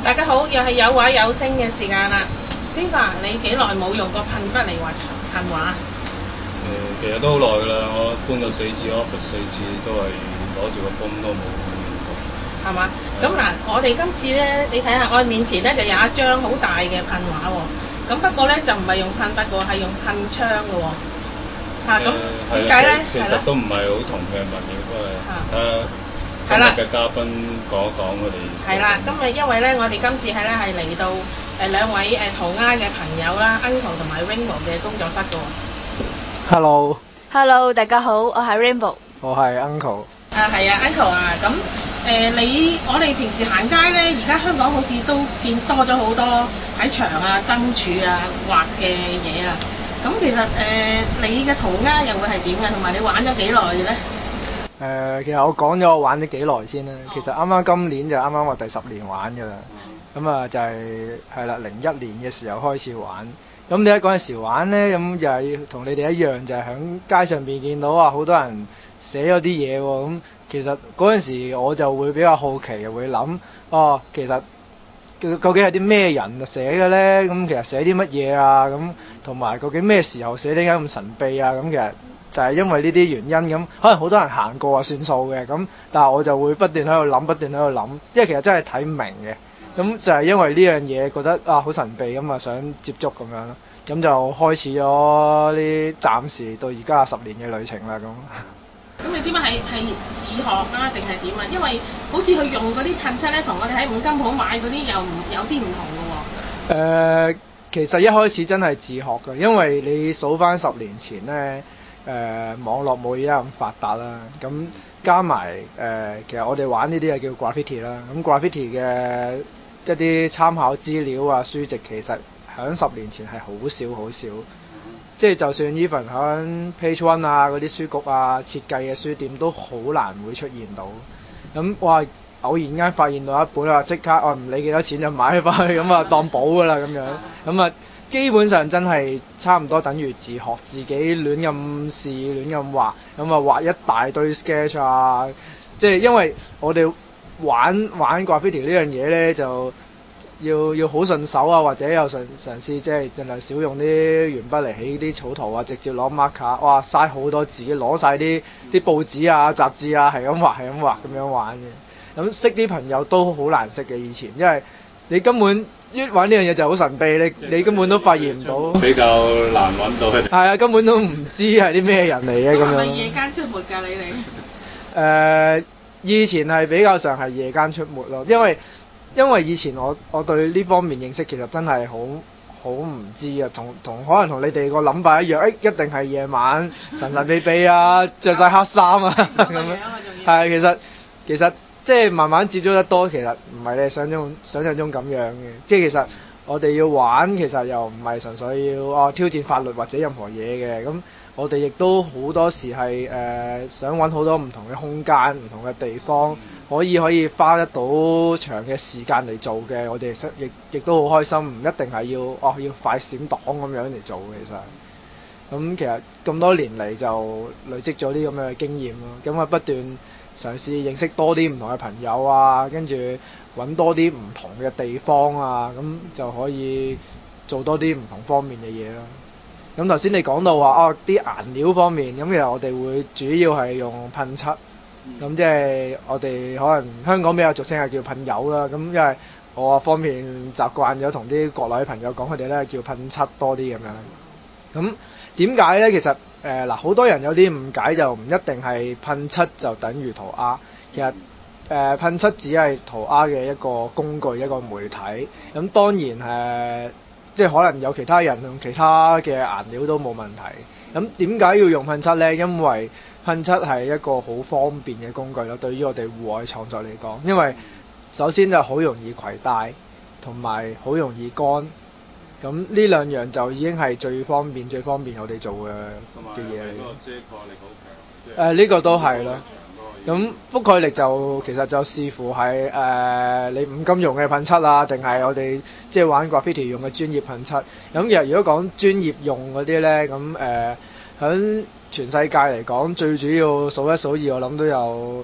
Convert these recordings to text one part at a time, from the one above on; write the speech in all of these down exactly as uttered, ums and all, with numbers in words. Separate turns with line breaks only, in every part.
大家好，又係有畫有聲嘅時間啦。Stephen，你幾耐冇用過噴筆嚟畫噴畫？
誒、其實都好耐㗎啦，我搬到四次 office 四次都係攞住個泵都冇用過。
係嘛？咁嗱，我哋今次咧，你睇下我面前咧就有一張好大嘅噴畫喎。咁不過咧就唔係用噴筆嘅喎，係用噴槍嘅喎。嚇咁點解咧？
其實都唔係好同嘅物料，都係睇下今日嘅嘉賓講一講佢哋。
係啦，今日因為咧，我哋今次係咧係嚟到誒兩位誒塗鴉嘅朋友啦 ，Uncle 同埋 Rainbow 嘅工作室嘅喎。
Hello。
Hello， 大家好，我係 Rainbow。
我係 Uncle。
啊，係啊 ，Uncle 啊，咁誒、呃、你我哋平時行街咧，而家香港好似都見多咗好多喺牆啊、燈柱啊畫嘅嘢啊。咁其實誒、呃、你嘅塗鴉又會係點嘅？同埋你玩咗幾耐嘅咧？誒、
呃，其實我講咗我玩咗幾耐先啦。哦、其實啱啱今年就啱啱話第十年玩㗎啦。咁啊、嗯、就係係啦，零一年嘅時候開始玩。咁你喺嗰陣時玩咧，咁就係同你哋一樣，就係喺街上邊見到啊，好多人寫咗啲嘢喎。咁其實嗰陣時我就會比較好奇，會諗哦，其實究竟係啲咩人寫嘅咧？咁其實寫啲乜嘢啊？咁同埋究竟咩時候寫點解咁神秘啊？咁其實就係因為呢啲原因，咁可能好多人行過啊算數嘅，咁但係我就會不斷喺度諗，不斷喺度諗，因為其實真係睇唔明嘅。咁就係因為呢樣嘢覺得啊好神秘咁啊，想接觸咁樣咯，咁就開始咗呢暫時到而家十年嘅旅程啦咁。
咁你點解係係自學啊，定係點啊？因為好似佢用嗰啲噴漆咧，同我哋喺五金鋪買嗰啲又唔有啲唔同嘅喎。
誒、呃，其實一開始真係自學嘅，因為你數翻十年前咧，誒、呃、網絡冇而家咁發達啦，咁加埋誒、呃，其實我哋玩呢啲係叫 graffiti 啦，咁 graffiti 嘅一啲參考資料啊書籍其實喺十年前係好少好少，即係就算 even 喺 Page One 啊嗰啲書局啊設計嘅書店都好難會出現到。咁哇偶然間發現到一本啊，即刻我唔理幾多錢就買翻去咁啊當寶㗎啦咁樣。咁啊基本上真係差唔多等於自學，自己亂咁試亂咁畫，咁啊畫一大堆 sketch 啊，即係因為我哋玩玩 graffiti 呢樣嘢咧，就要要好順手啊，或者有嘗嘗試即係盡量少用啲鉛筆嚟起啲草圖啊，直接攞 marker， 哇嘥好多字，攞晒啲啲報紙啊雜誌啊，係咁畫係咁畫咁樣玩嘅。咁識啲朋友都好難識嘅以前，因為你根本一玩呢樣嘢就好神秘，你你根本都發現唔到，
比較難揾到佢哋。
係啊，根本都唔知係啲咩人嚟嘅咁樣。
係咪夜間出沒㗎你哋？誒、
呃，以前係比較上係夜間出沒咯，因為因為以前我我對呢方面認識其實真係好好唔知啊，同同可能同你哋個諗法一樣，誒、哎、一定係夜晚神神秘秘啊，着晒黑衫啊咁樣。係其實其實即係慢慢接觸得多，其實唔係你想像想像中咁樣嘅，即係其實我哋要玩，其實又唔係純粹要哦挑戰法律或者任何嘢嘅，咁我哋亦都好多時係誒、呃、想揾好多唔同嘅空間、唔同嘅地方，可以可以花得到長嘅時間嚟做嘅，我哋亦亦都好開心，唔一定係要哦要快閃黨咁樣嚟做嘅，其實。咁其實咁多年嚟就累積咗啲咁嘅經驗咯，咁啊不斷嘗試認識多啲唔同嘅朋友啊，跟住揾多啲唔同嘅地方啊，咁就可以做多啲唔同方面嘅嘢咯。咁頭先你講到話哦啲顏料方面，咁其實我哋會主要係用噴漆，咁即係我哋可能香港比較俗稱係叫噴油啦。咁因為我方面習慣咗同啲國內嘅朋友講，佢哋咧叫噴漆多啲咁樣。咁點解咧？其實誒嗱，好、呃、多人有啲誤解，就唔一定係噴漆就等於塗鴉。其實誒、呃、噴漆只係塗鴉嘅一個工具，一個媒體。咁當然誒、呃，即係可能有其他人用其他嘅顏料都冇問題。咁點解要用噴漆咧？因為噴漆係一個好方便嘅工具咯，對於我哋戶外創作嚟講。因為首先就好容易攜帶，同埋好容易乾。咁呢兩樣就已經係最方便、最方便我哋做嘅嘅嘢嚟。
嗰個遮蓋力好強。誒、
呃，呢、呢個都係啦。咁覆蓋力就其實就視乎係誒、呃、你五金用嘅噴漆啊，定係我哋即係玩 graffiti 用嘅專業噴漆。咁其實如果講專業用嗰啲咧，咁誒喺全世界嚟講，最主要數一數二，我諗都有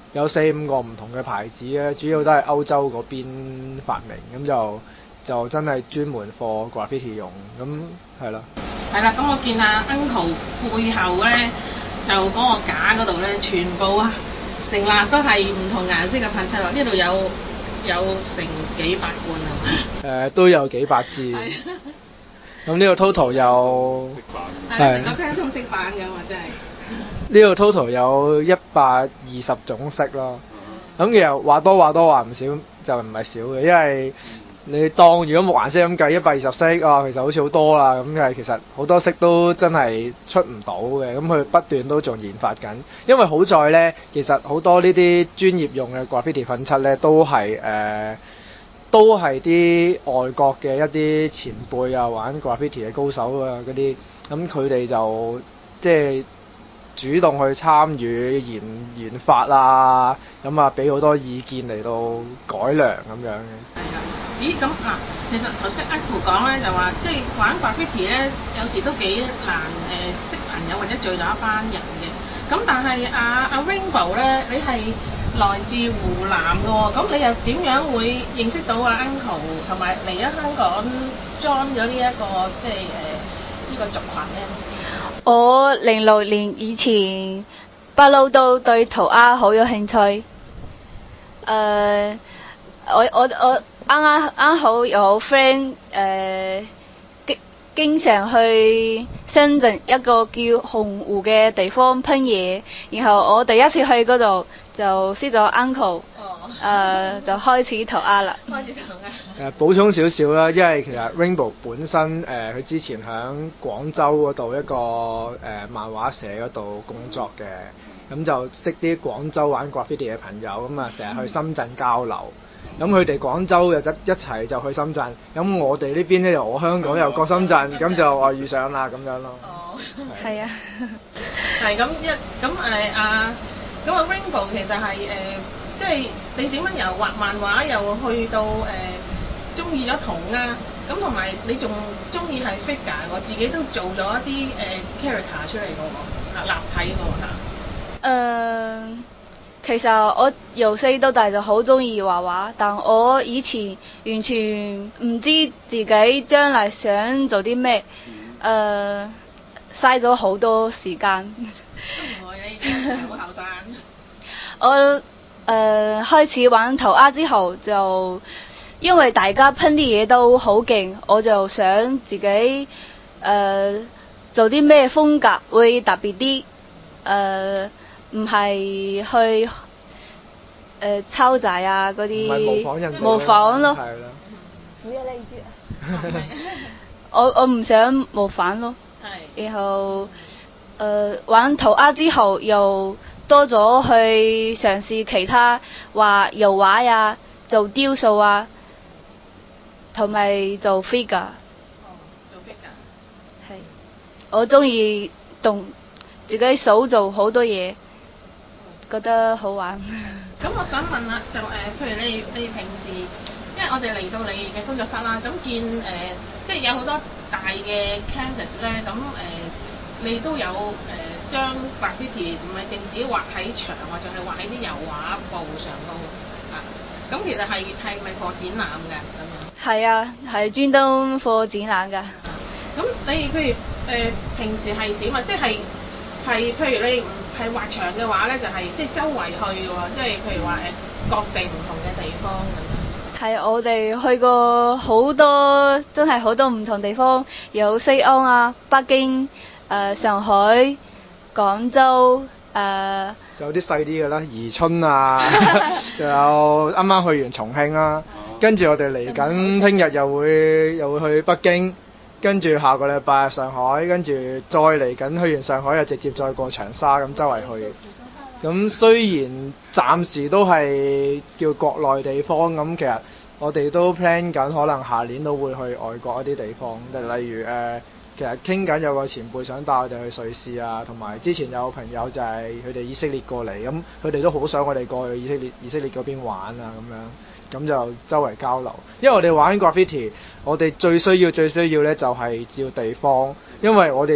有四五個唔同嘅牌子咧，主要都係歐洲嗰邊發明，咁就就真係專門 for graffiti 用，咁係啦。
係啦，咁我見阿 Uncle 背後咧，就嗰個架嗰度咧，全部啊成立都係唔同顏色嘅噴漆咯。呢度有有成幾百罐啊嘛？
誒、呃，都有幾百支。
係。
咁呢個 total 有
係成個 Pantone 色版㗎嘛，真係。
呢個 total 有一百二十種色咯。咁其實話多話多話唔少就唔係少嘅，因為你當如果木顏色咁計一百二十色啊，其實好似好多啦。咁係其實好多色都真係出唔到嘅，咁佢不斷都仲研發緊。因為好在呢，其實好多呢啲專業用嘅 graffiti 噴漆呢，都係誒、呃、都係啲外國嘅一啲前輩啊，玩 graffiti 嘅高手啊嗰啲，咁佢哋就即係主動去參與研研發啊，咁啊俾好多意見嚟到改良咁樣嘅。
係啊，咦咁啊，其實頭先 Uncle 講咧就話，即係玩 graffiti 咧，有時都幾難誒、呃、識朋友或者聚到一班人嘅。咁但係阿阿 Rainbow 咧，你係來自湖南嘅喎，咁你又點樣會認識到阿 Uncle 同埋嚟咗香港 join 咗呢一個即係誒呢個族群咧？
我零六年以前不嬲都對塗鴉好有興趣。誒、呃，我我我啱啱啱好有 friend 誒經經常去深圳一個叫洪湖嘅地方噴嘢，然後我第一次去嗰度就識咗 uncle， 誒、
哦
呃、就開始塗鴉啦。
開始塗鴉。
誒、呃、補充少少啦，因為其實 Rainbow 本身誒佢、呃、之前喺廣州嗰度一個誒、呃、漫畫社嗰度工作嘅，咁就識啲廣州玩 graffiti 嘅朋友，咁啊成日去深圳交流，咁佢哋廣州又一一齊就去深圳，咁我哋呢邊咧又我香港又過深圳，咁就話遇上啦咁樣咯。
哦，
係啊。
係咁一咁誒啊，咁啊 Rainbow 其實係誒、呃，即係你點樣由畫漫畫又去到誒中意咗塗鴉，咁同埋你仲中意係 figure，我自己都做咗一啲誒、呃、character 出嚟嘅喎，立體嘅喎嚇。
誒、呃，其實我由細到大就好中意畫畫，但我以前完全唔知自己將來想做啲咩，誒嘥咗好多時間。
都唔會，你好後生。
我誒、呃、開始玩塗鴉之後，就因為大家噴啲嘢都好勁，我就想自己誒、呃、做啲咩風格會特別啲，誒唔係去誒、呃、抄襲啊嗰啲，
模仿人哋
模仿咯。
係啦。
唔要呢句。我我唔想模仿咯。
係。
然後誒、呃、玩塗鴉之後，又多咗去嘗試其他畫油畫呀、做雕塑啊，同埋做 figure。
哦，做 figure。
係。我中意動自己手做好多嘢。覺得好玩。
咁我想問下，就誒、呃，譬如你你平時，因為我哋嚟到你嘅工作室啦，咁見誒、呃，即係有好多大嘅 canvas 咧，咁誒、呃，你都有誒、呃、將 graffiti 唔係淨止畫喺牆，或者係畫喺啲油畫布上高啊。咁其實係係咪做展覽㗎咁樣？
係啊，係專登做展覽㗎。
咁你譬如誒、呃、平時係點啊？即係係譬如你唔係畫牆嘅話咧，就係即係周圍去喎，即係譬如話誒各地唔同嘅地方咁樣。
係，我哋去過好多，真係好多唔同地方，有西安啊、北京、誒、呃、上海、廣州誒。仲、呃、
有啲細啲嘅啦，宜春啊，仲有啱啱去完重慶啦，跟住我哋嚟緊，聽日又會又會去北京。跟住下個禮拜上海，跟住再嚟緊去完上海又直接再過長沙咁周圍去。咁雖然暫時都係叫國內地方，咁其實我哋都 plan 緊，可能下年都會去外國一啲地方，例如誒、呃，其實傾緊有個前輩想帶我哋去瑞士啊，同埋之前有個朋友就係佢哋以色列過嚟，咁佢哋都好想我哋過去以色列以色列嗰邊玩啊咁樣。咁就周圍交流，因為我哋玩 graffiti，我哋最需要最需要呢就係要地方，因為我哋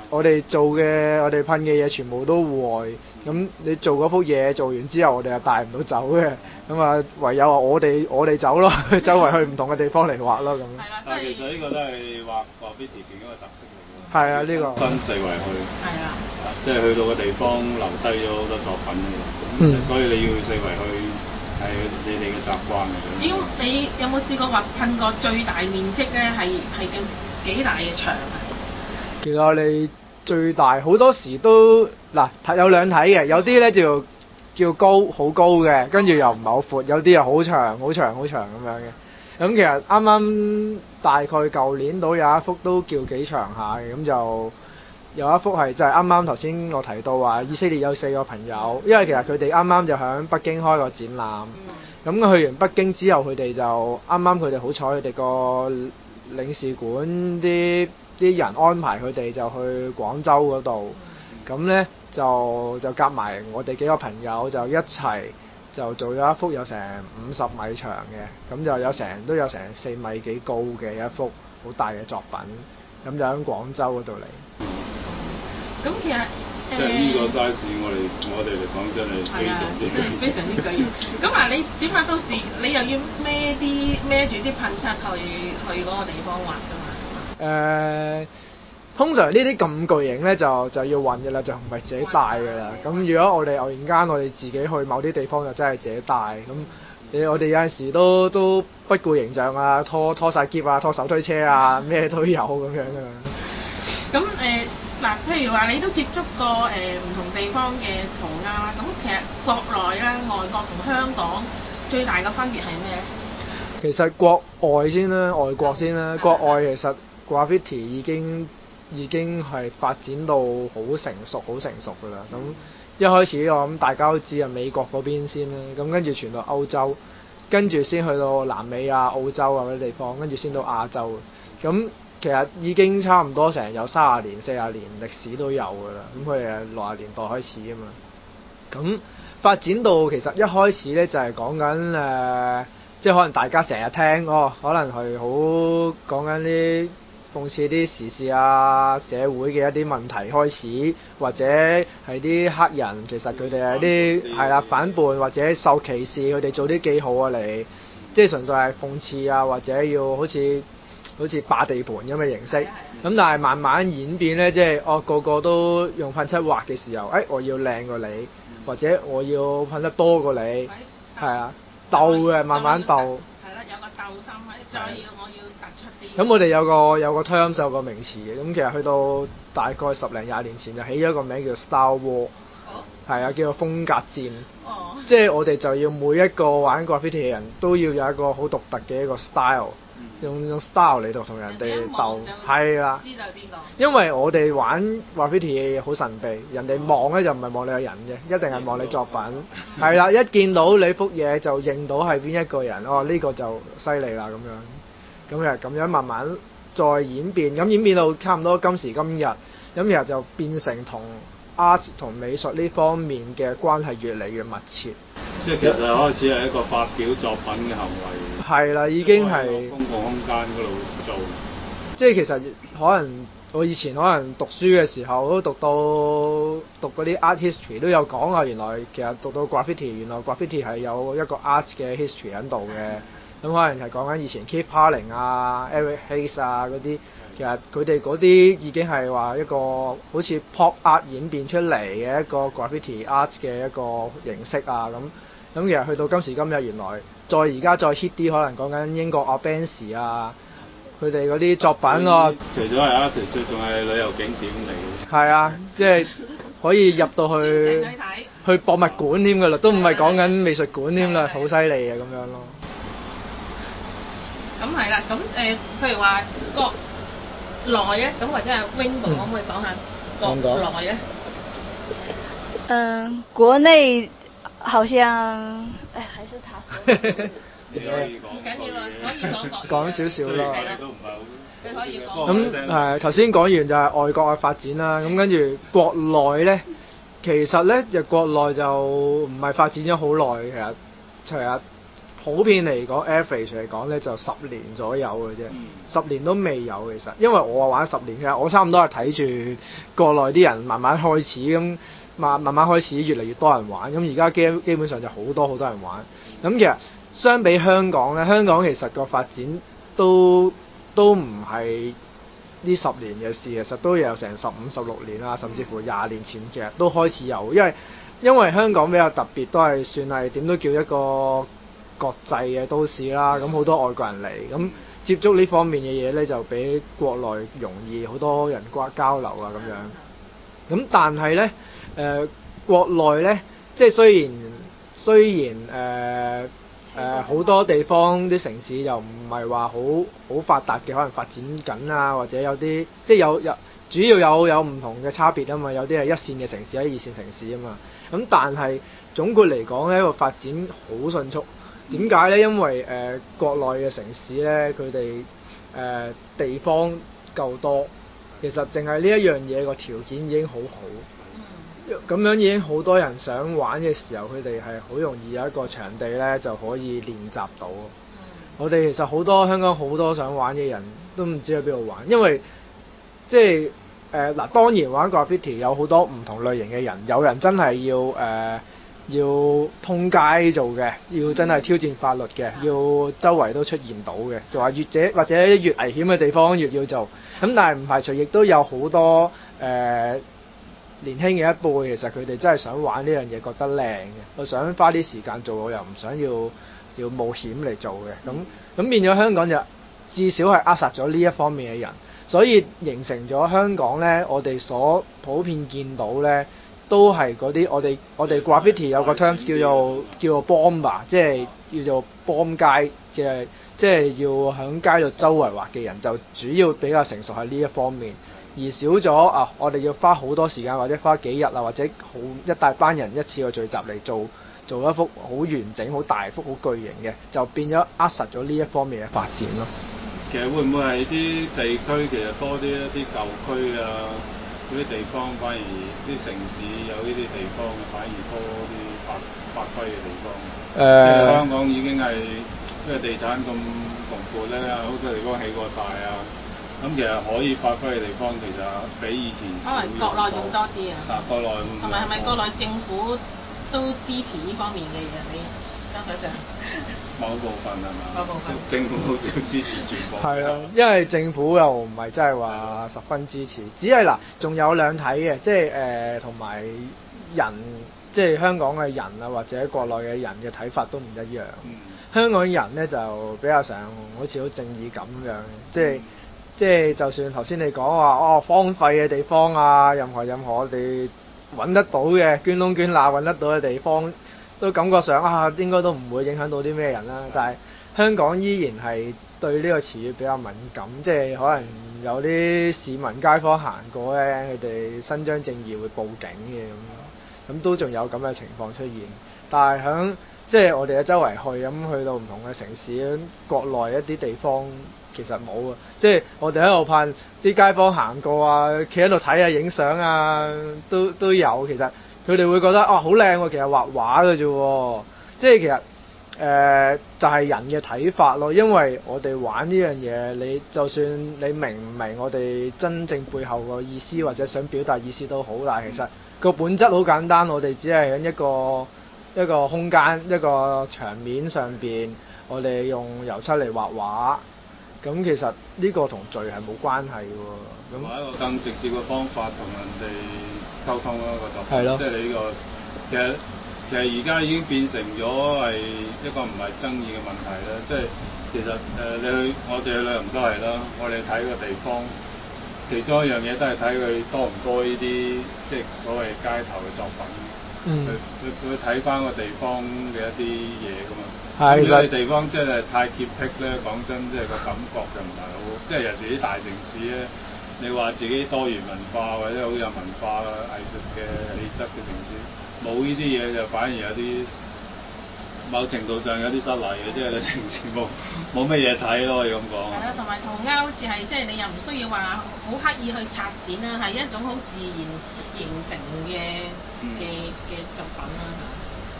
我哋做嘅我哋噴嘅嘢全部都戶外，咁你做嗰幅嘢做完之後，我哋又帶唔到走嘅，咁啊唯有話我哋我哋走咯，周圍去唔同嘅地方嚟畫咯咁。
係啦，
但係其實呢個都係畫 graffiti 嘅一個特色嚟嘅。
係啊，呢個
新四圍去。
係啦。
即係去到個地方留低咗好多作品嘅，
嗯
所以你要四圍去係你哋嘅習慣嚟嘅。
咦？你有冇試過畫噴過最大面積咧？係係叫幾大嘅牆啊？
其實我哋最大好多時都嗱睇有兩睇嘅，有啲咧就叫高好高嘅，跟住又唔係好闊，有啲又好長好長好長咁樣嘅。咁其實啱啱大概舊年到有一幅都叫幾長下嘅，咁就有一幅係就係啱啱頭先我提到話以色列有四個朋友，因為其實佢哋啱啱就喺北京開個展覽，咁去完北京之後佢哋就啱啱佢哋好彩佢哋個領事館啲啲人安排佢哋就去廣州嗰度，咁呢就就夾埋我哋幾個朋友就一齊就做咗一幅有成五十米長嘅，咁就有成都有成四米幾高嘅一幅好大嘅作品，咁就喺廣州嗰度嚟。
咁其實
即係呢個 size，我哋我哋嚟講真係非常之
係非常之巨型。咁啊，你點解到時你又要孭啲孭住啲噴漆去去嗰個地方畫㗎嘛？
誒、呃，通常呢啲咁巨型咧就就要運嘅啦，就唔係自己帶嘅啦。咁如果我哋偶然間我哋自己去某啲地方就真係自己帶。咁你我哋有陣時都都不顧形象啊，拖拖曬篋啊，拖手推車啊，咩都有咁樣㗎嘛。
咁誒嗱，譬如話你都接觸過誒唔、呃、同地方嘅塗鴉啦，咁其實國內啦、外國同香港最大嘅分別係咩咧？
其實國外先啦，外國先啦。國外其實 graffiti 已經已經係發展到好成熟、好成熟㗎啦。咁一開始我諗大家都知啊，美國嗰邊先啦，咁跟住傳到歐洲，跟住先去到南美啊、澳洲啊嗰啲地方，跟住先到亞洲。咁其實已經差唔多成有三十年、四十年歷史都有㗎啦。咁佢係六十年代開始啊嘛。咁發展到其實一開始咧就係講緊誒，即係可能大家成日聽哦，可能係好講緊啲諷刺啲時事啊、社會嘅一啲問題開始，或者係啲黑人其實佢哋係啲係啦反叛或者受歧視，佢哋做啲記號啊嚟，即係純粹係諷刺啊，或者要好似好似霸地盤咁嘅形式。咁但係慢慢演變咧，即係哦個個都用噴漆畫嘅時候，誒、哎、我要靚過你，或者我要噴得多過你，係啊，鬥嘅慢慢鬥。
係啦，有個鬥心喺，再要我要突出啲。
咁我哋有個有個 terms 有個名詞嘅，咁其實去到大概十零廿年前就起咗一個名叫 style war，係啊，叫做風格戰。
哦。
即係我哋就要每一個玩 graffiti 嘅人都要有一個好獨特嘅一個 style，用用 style 嚟到同人哋鬥，係啦。
知道邊個？
因為我哋玩 graffiti 嘅嘢好神秘，人哋望咧就唔係望你個人嘅，一定係望你作品。係啦，一見到你幅嘢就認到係邊一個人，哦呢、呢個就犀利啦咁樣。咁就咁樣慢慢再演變，咁演變到差唔多今時今日，咁其實就變成同 art 同美術呢方面嘅關係越嚟越密切。
即係其實開始係一個發表作品嘅行為。
係啦，已經係
公共空間嗰度做。
即係其實可能我以前可能讀書嘅時候都讀到讀嗰啲 art history 都有講啊，原來其實讀到 graffiti 原來 graffiti 係有一個 art 嘅 history 喺度嘅。咁可能係講緊以前 Keith Haring 啊、Eric Haze 啊嗰啲，其實佢哋嗰啲已經係話一個好似 pop art 演變出嚟嘅一個 graffiti art 嘅一個形式啊咁。咁其實去到今時今日，原來再而家再 hit 啲，可能講緊英國啊 Banksy 啊，佢哋嗰啲作品啊，
除咗係 artist，仲係旅遊景點嚟。
係啊，即係可以入到去去博物館添㗎啦，都唔係講緊美術館添啦，好犀利啊咁樣咯。
咁係啦，咁誒、呃，譬如話國內咧，咁或者係 Wing 可唔可以講下國內咧？
嗯，國內好像，誒，還是他說。
你可以講。
唔緊要啊，可以講講。
講少少咯。
都唔係好。
你可以講。
咁誒頭先講完就係外國嘅發展啦，咁跟住國內咧，其實咧就國內就唔係發展咗好耐，其實其實普遍嚟講 average 嚟講咧就十年左右嘅啫，
嗯
十年都未有其實，因為我玩十年嘅，我差唔多係睇住國內啲人慢慢開始咁，慢慢慢開始越嚟越多人玩，咁而家基基本上就好多好多人玩。咁其實相比香港咧，香港其實個發展都都唔係呢十年嘅事，其實都有成十五十六年啦，甚至乎廿年前其實都開始有，因為因為香港比較特別，都係算係點都叫一個國際嘅都市啦，咁好多外國人嚟，咁接觸呢方面嘅嘢呢，就比國內容易，好多人關交流啊咁樣。咁但係呢，誒、呃、國內呢，即係雖然雖然誒誒好多地方啲城市又唔係話好好發達嘅，可能發展緊啊，或者有啲即係有有主要有有唔同嘅差別啊嘛，有啲係一線嘅城市，喺二線城市啊嘛。咁但係總括嚟講呢，個發展好迅速。點解呢？因為誒、呃、國內嘅城市呢，佢哋誒地方夠多，其實淨係呢一樣嘢個條件已經好好，咁樣已經好多人想玩嘅時候，佢哋係好容易有一個場地呢就可以練習到。我哋其實好多香港好多想玩嘅人都唔知喺邊度玩，因為即係誒嗱，當然玩 graffiti 有好多唔同類型嘅人，有人真係要誒。呃要通街做嘅，要真係挑戰法律嘅，要周圍都出現到嘅，就話越者或者越危險嘅地方越要做。咁但係唔排除亦都有好多誒、呃、年輕嘅一輩，其實佢哋真係想玩呢樣嘢，覺得靚嘅，我想花啲時間做，我又唔想要要冒險嚟做嘅。咁咁變咗香港就至少係扼殺咗呢一方面嘅人，所以形成咗香港呢，我哋所普遍見到呢。都係嗰啲我哋我哋 graffiti 有個 terms 叫做叫做 bomber， 即係叫做 bomb 街嘅，即係要響街度周圍畫嘅人，就主要比較成熟喺呢一方面，而少咗啊我哋要花好多時間或者花幾日啊，或者好一大班人一次過聚集嚟做做一幅好完整好大幅好巨型嘅，就變咗扼實咗呢一方面嘅發展咯。
其實會唔會係啲地區其實多啲一啲舊區啊？嗰啲地方反而啲城市有呢啲地方，反而多啲發發揮嘅地方。誒、呃，即係香港已經係因為地產咁蓬勃咧，好多地方起過晒啊。咁其實可以發揮嘅地方，其實比以前少。
可能國內仲多啲啊。
啊，國內
同埋係咪國內政府都支持呢方面嘅嘢？你相對上
某部分係嘛？
某部分
政府好少支持全部。
係啊，因為政府又唔係真係話十分支持，只係嗱，仲有兩睇嘅，即係誒同埋人，即係香港嘅人啊，或者國內嘅人嘅睇法都唔一樣。嗯、香港人咧就比較上好似好正義感咁樣，即係、嗯、即係就算頭先你講話哦荒廢嘅地方啊，任何任何我哋揾得到嘅捐窿捐罅揾得到嘅地方，都感覺上啊應該都唔會影響到啲咩人啦。但係香港依然係對呢個詞語比較敏感，即係可能有啲市民街坊行過咧，佢哋伸張正義會報警嘅咁，咁都仲有咁嘅情況出現。但係響即係我哋嘅周圍去咁去到唔同嘅城市，國內一啲地方其實冇啊，即係我哋喺度盼啲街坊行過啊，企喺度睇下影相啊，都都有其實。佢哋會覺得啊好靚喎，其實畫畫嘅啫喎，即係其實誒、呃、就係、是、人嘅睇法咯。因為我哋玩呢樣嘢，你就算你明唔明我哋真正背後個意思或者想表達意思都好，但係其實個本質好簡單，我哋只係喺一個一個空間一個場面上邊，我哋用油漆嚟畫畫。咁其實呢個同罪係冇關係嘅喎。咁
一個更直接嘅方法同人哋溝通咯，個就
係咯，
即係你呢個其實其實而家已經變成咗係一個唔係爭議嘅問題啦。即係其實誒、呃、你去我哋去旅行都係啦，我哋睇個地方，其中一樣嘢都係睇佢多唔多呢啲即係所謂街頭嘅作品。嗯。去去去睇翻個地方嘅一啲嘢㗎嘛。係。如果你地方即係太潔癖咧，講真，即係個感覺就唔係好。即係有時啲大城市咧，你話自己多元文化或者好有文化藝術嘅氣質嘅城市，冇呢啲嘢就反而有啲某程度上有啲失禮嘅，即係你城市冇冇乜嘢睇咯，可以咁講。
係啊，同埋塗鴉好似係即係你又唔需要話好刻意去策展啦，係一種好自然形成嘅嘅嘅作品啦。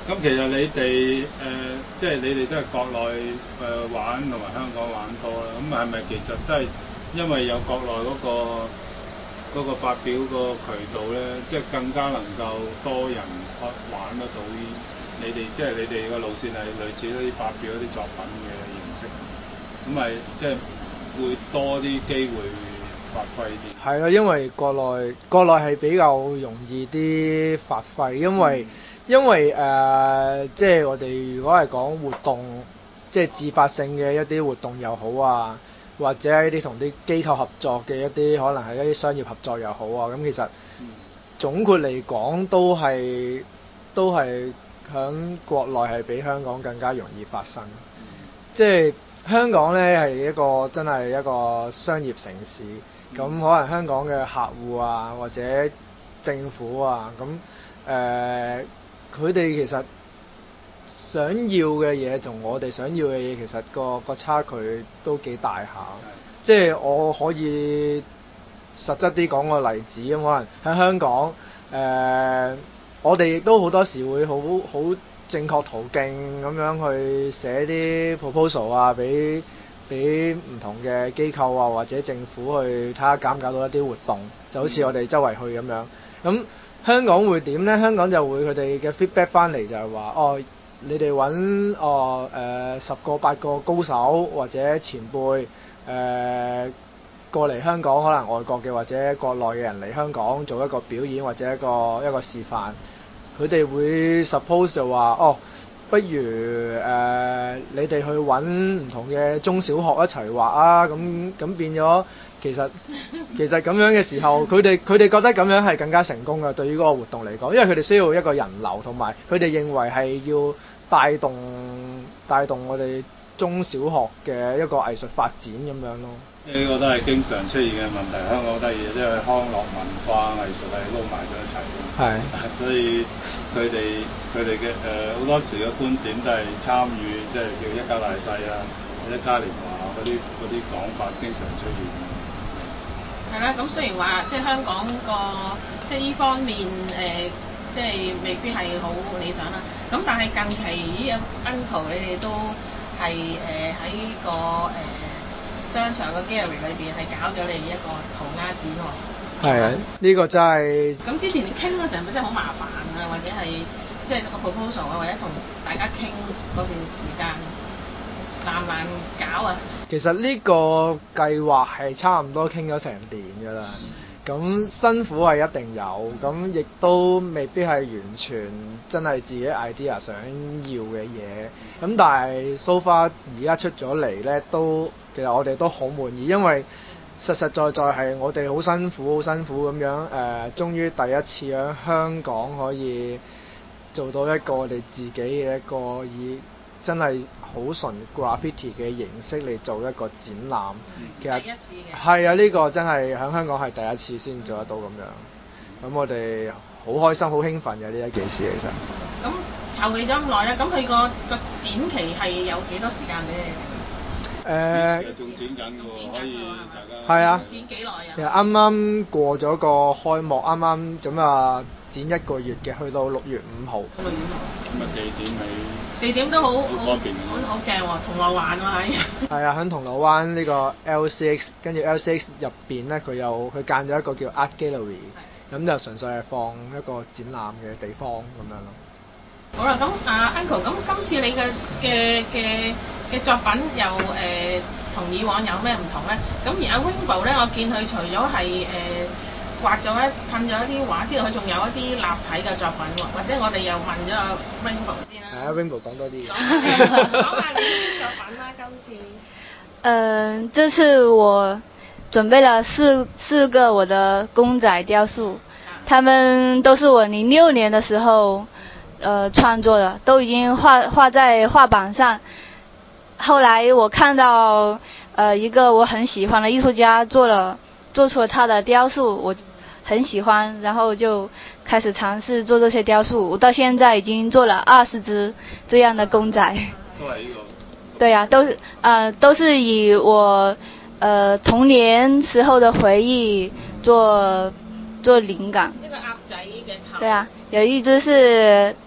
咁其實你哋誒、呃，即係你哋都係國內誒、呃、玩同埋香港玩多啦。咁係咪其實都係因為有國內嗰、個嗰、個發表個渠道咧，即係更加能夠多人玩得到你哋，即係你哋個路線係類似嗰啲發表一啲作品嘅形式，咁咪即係會多啲機會發揮啲。
係咯，因為國內國內係比較容易啲發揮，因為、嗯、因為誒、呃，即係我哋如果係講活動，即係自發性嘅一啲活動又好啊，或者一啲同啲機構合作嘅一啲，可能係一啲商業合作又好啊，咁其實總括嚟講都係都係響國內係比香港更加容易發生，嗯、即係香港咧係一個真係一個商業城市。咁、嗯、可能香港嘅客戶啊，或者政府啊，咁誒佢哋其實想要嘅嘢同我哋想要嘅嘢，其實個個差距都幾大下。嗯、即係我可以實質啲講個例子，咁可能喺香港誒、呃，我哋亦都好多時會好好正確途徑咁樣去寫啲 proposal 啊，俾俾唔同嘅機構啊，或者政府去睇下搞唔搞到一啲活動，就好似我哋周圍去咁樣。咁香港會點呢？香港就會佢哋嘅 feedback 翻嚟就係話，哦，你哋揾哦誒十個八個高手或者前輩誒、呃、過嚟香港，可能外國嘅或者國內嘅人嚟香港做一個表演或者一個一個示範，佢哋會 suppose 就話，哦，不如誒、呃、你哋去揾唔同嘅中小學一齊畫啊，咁咁變咗其實其實咁樣嘅時候，佢哋佢哋覺得咁樣係更加成功嘅，對於嗰個活動嚟講，因為佢哋需要一個人流，同埋佢哋認為係要帶動帶動我哋中小學嘅一個藝術發展咁樣咯。
呢個都係經常出現嘅問題，香港好得意，即係康樂文化藝術係撈埋咗一齊。係。所以佢哋佢哋嘅誒好多時嘅觀點都係參與，即係叫一家大細啊，或者嘉年華嗰啲嗰啲講法經常出現。
係啦，咁雖然話即係香港個即係呢方面誒、呃，即係未必係好理想啦。咁但係近期呢個 Uncle 你哋都係誒喺個誒。呃商場個 gallery 裏邊係搞咗你一個塗鴉展喎。係啊，呢、
呢個真係。
咁之前你傾嗰陣係咪真係好麻煩啊？或者係即係個 proposal 啊，或者同大家傾嗰段時間難唔難搞啊？
其實呢個計劃係差唔多傾咗成年㗎啦。咁、嗯、辛苦係一定有，咁亦都未必係完全真係自己 idea 想要嘅嘢。咁但係 so far 而家出咗嚟呢，都其實我哋都好滿意，因為實實在在係我哋好辛苦好辛苦咁樣誒、呃，終於第一次喺香港可以做到一個我哋自己嘅一個以真係好純 graffiti 嘅形式嚟做一個展覽，嗯、其實第一次嘅係啊，呢、呢個真係喺香港係第一次先做得到咁樣。咁、嗯、我哋好開心、好興奮嘅呢一件事其實。
咁籌備咗咁耐咧，咁佢個個展期係有幾多時間俾你？
誒、呃，
仲展緊㗎喎，可以大家。
係啊。
展幾耐啊？
其實啱啱過咗個開幕，啱啱咁啊展一個月嘅，去到六月五號。六月五號。咁啊地點係？地點都好好方便，好好正喎，銅鑼灣喎喺。係啊，喺銅鑼灣呢個 L C X， 跟住 L C X 入邊咧，佢有佢間咗一個叫 Art Gallery，咁就純粹係放一個展覽嘅地方咁樣咯。
好啦，咁啊 Uncle，咁今次你嘅嘅嘅嘅作品又誒同、呃、以往有咩唔同咧？咁而阿 Rainbow 咧，我見佢除咗係誒畫咗一噴咗一啲畫之外，佢仲有一啲立體嘅作品喎。或者我哋又問咗阿 Rainbow 先啦。係啊
，Rainbow 講多啲。
講下你啲作品啦，今次。
嗯，這次我準備了四四個我的公仔雕塑，他們都是我零六年的時候。呃，創作的都已經畫畫在畫板上。後來我看到，呃，一個我很喜歡的藝術家做了做出了他的雕塑，我很喜歡，然後就開始嘗試做這些雕塑。我到現在已經做了二十隻這樣的公仔。都係呢個。對呀、啊，都是呃都是以我呃童年時候的回憶做做靈感。一個鴨仔嘅頭。對啊，有一隻是。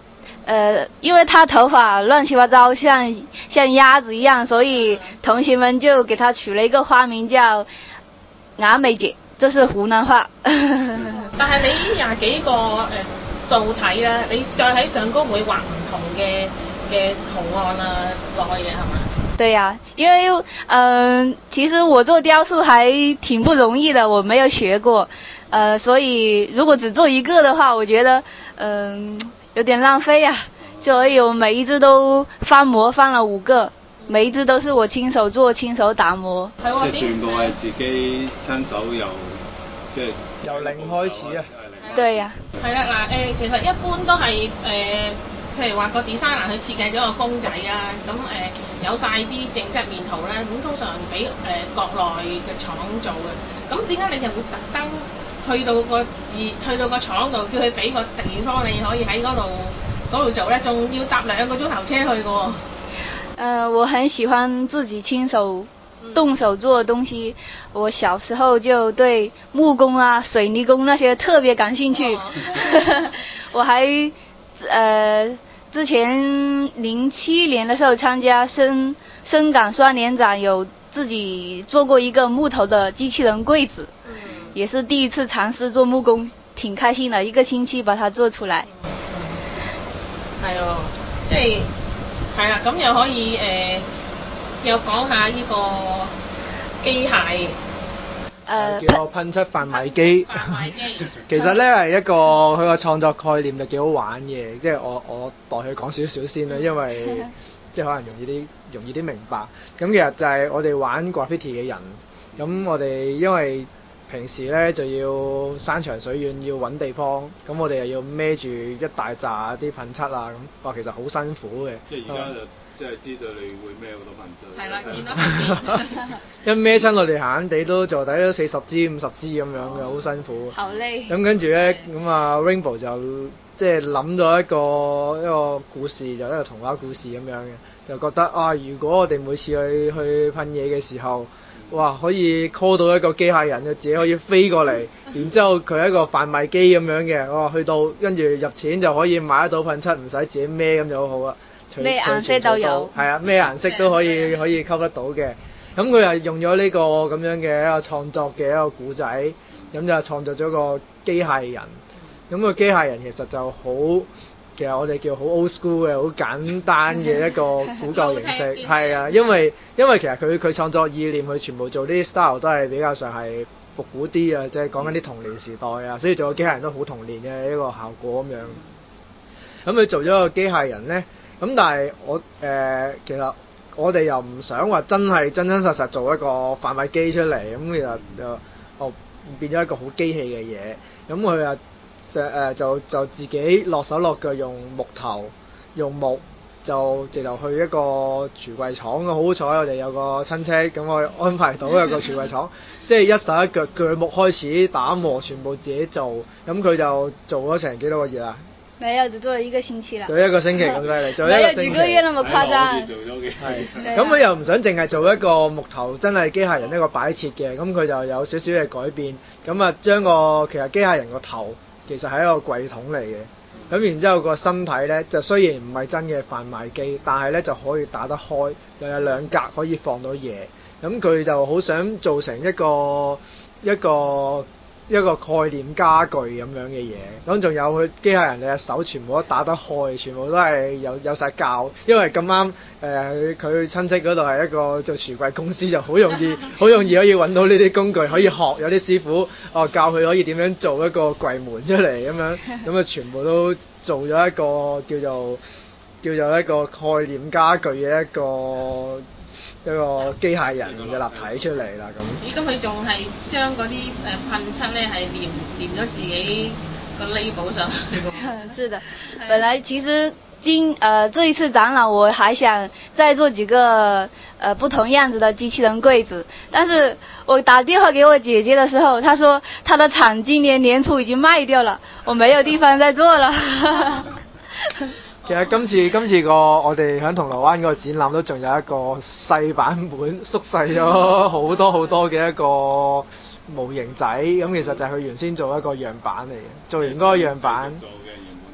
呃，因为他头发乱七八糟，像像鸭子一样，所以同學們就給他取了一個花名叫雅美姐，這是湖南話。
但係你廿幾個誒素體啊，你再喺上高會畫唔同嘅嘅圖案啊落去嘅係嘛？
對呀、啊，因為嗯、呃，其實我做雕塑還挺不容易的，我沒有學過，呃，所以如果只做一個的話，我覺得嗯、呃、有點浪費呀、啊。所以我每一隻都翻模翻了五個，每一隻都是我親手做、親手打磨。
即係全部係自己親手由即係
由零開始啊！
對呀、
啊。係啦嗱誒，其實一般都係誒。呃譬如話個 designer 佢設計咗個公仔啊，咁誒、呃、有晒啲正側面圖咧，咁通常俾誒、呃、國內嘅廠做嘅。咁點解你就會特登去到個字去到個廠度，叫佢俾個地方你可以喺嗰度嗰度做咧？仲要搭兩個鐘頭車去嘅喎。
呃，我很喜歡自己親手動手做的東西。嗯、我小時候就對木工啊、水泥工那些特別感興趣。哦、我還呃。之前零七年的時候參加深深港雙年展，有自己做過一個木頭的機器人櫃子，嗯、也是第一次嘗試做木工，挺開心的，一個星期把它做出來。
係哦，即係係啦，咁又可以誒、呃，又講下呢個機械。
誒叫噴漆販賣機，其實咧係一個佢個創作概念就幾好玩嘅，即係我我代佢講少少先啦，因為即係可能容易啲容易啲明白。咁其實就係我哋玩 graffiti 嘅人，咁我哋因為平時咧就要山長水遠要揾地方，咁我哋又要孭住一大紮啲噴漆啊，咁哇其實好辛苦嘅。
即係而家就即係知道你會孭好多噴漆。係啦，見
到
一孭親我哋閒閒地都坐底都四十支五十支咁樣嘅，好、哦、辛苦。
好累。
咁跟住咧，咁啊 Rainbow 就即係諗咗一個一個故事，就一個童話故事咁樣嘅，就覺得啊，如果我哋每次去去噴嘢嘅時候，哇！可以 call 到一個機械人嘅，自己可以飛過嚟，然之後佢係一個販賣機咁樣嘅，哇！去到跟住入錢就可以買得到噴漆，唔使自己孭咁就好好啦。
咩顏色都有。係
啊，咩顏色都可以可以溝得到嘅。咁佢係用咗呢個咁樣嘅一個創作嘅一個故仔，咁就創作咗個機械人。咁個機械人其實就好，其實我哋叫好 old school 嘅，好簡單嘅一個古舊形式。係啊，因為因為其實佢佢創作意念，佢全部做啲 style 都係比較上係復古啲啊，即係講緊啲童年時代啊，所以做個機械人都好童年嘅一個效果咁樣。咁佢做咗個機械人咧，咁但係我誒、呃、其實我哋又唔想話真係真真實實做一個販賣機出嚟，咁其實就哦變咗一個好機器嘅嘢，咁佢啊。就誒、呃、就就自己落手落腳用木頭用木就直頭去一個櫥櫃廠。好彩我哋有個親戚，咁我安排到有個櫥櫃廠，即係一手一腳鋸木開始打磨，全部自己做。咁佢就做咗成幾多個月啊？
沒有，只做咗一個星期啦。
做一個星期咁犀利，做一個星期。
沒有幾個月那麼誇張。
係。咁佢又唔想淨係做一個木頭真係機械人一個擺設嘅，咁佢就有少少嘅改變。咁啊將個其實機械人個頭其實係一個櫃桶嚟嘅，咁然之後個身體呢，就雖然唔係真嘅販賣機，但係呢就可以打得開，又有兩格可以放到嘢，咁佢就好想做成一個一個一個概念家具咁樣嘅嘢，咁仲有佢機械人嘅手全部都打得開，全部都係有有曬膠，因為咁啱誒佢親戚嗰度係一個做櫥櫃公司，就好容易好容易可以揾到呢啲工具可以學，有啲師傅哦教佢可以點樣做一個櫃門出嚟咁樣，咁啊全部都做咗一個叫做叫做一個概念家具嘅一個。一個機械人嘅立體出嚟啦咁。
咦，咁佢仲係將嗰啲誒噴漆咧係黏黏咗自己個 label 上去。
是的，本來其實今呃這一次展覽我還想再做幾個呃不同樣子的機器人櫃子，但是我打電話給我姐姐的時候，她說她的廠今年年初已經賣掉了，我沒有地方再做了。
其實今次今次個我哋喺銅鑼灣嗰個展覽都仲有一個細版本縮細咗好多好多嘅一個模型仔，咁其實就係佢原先做一個樣板嚟嘅，做完嗰個樣板，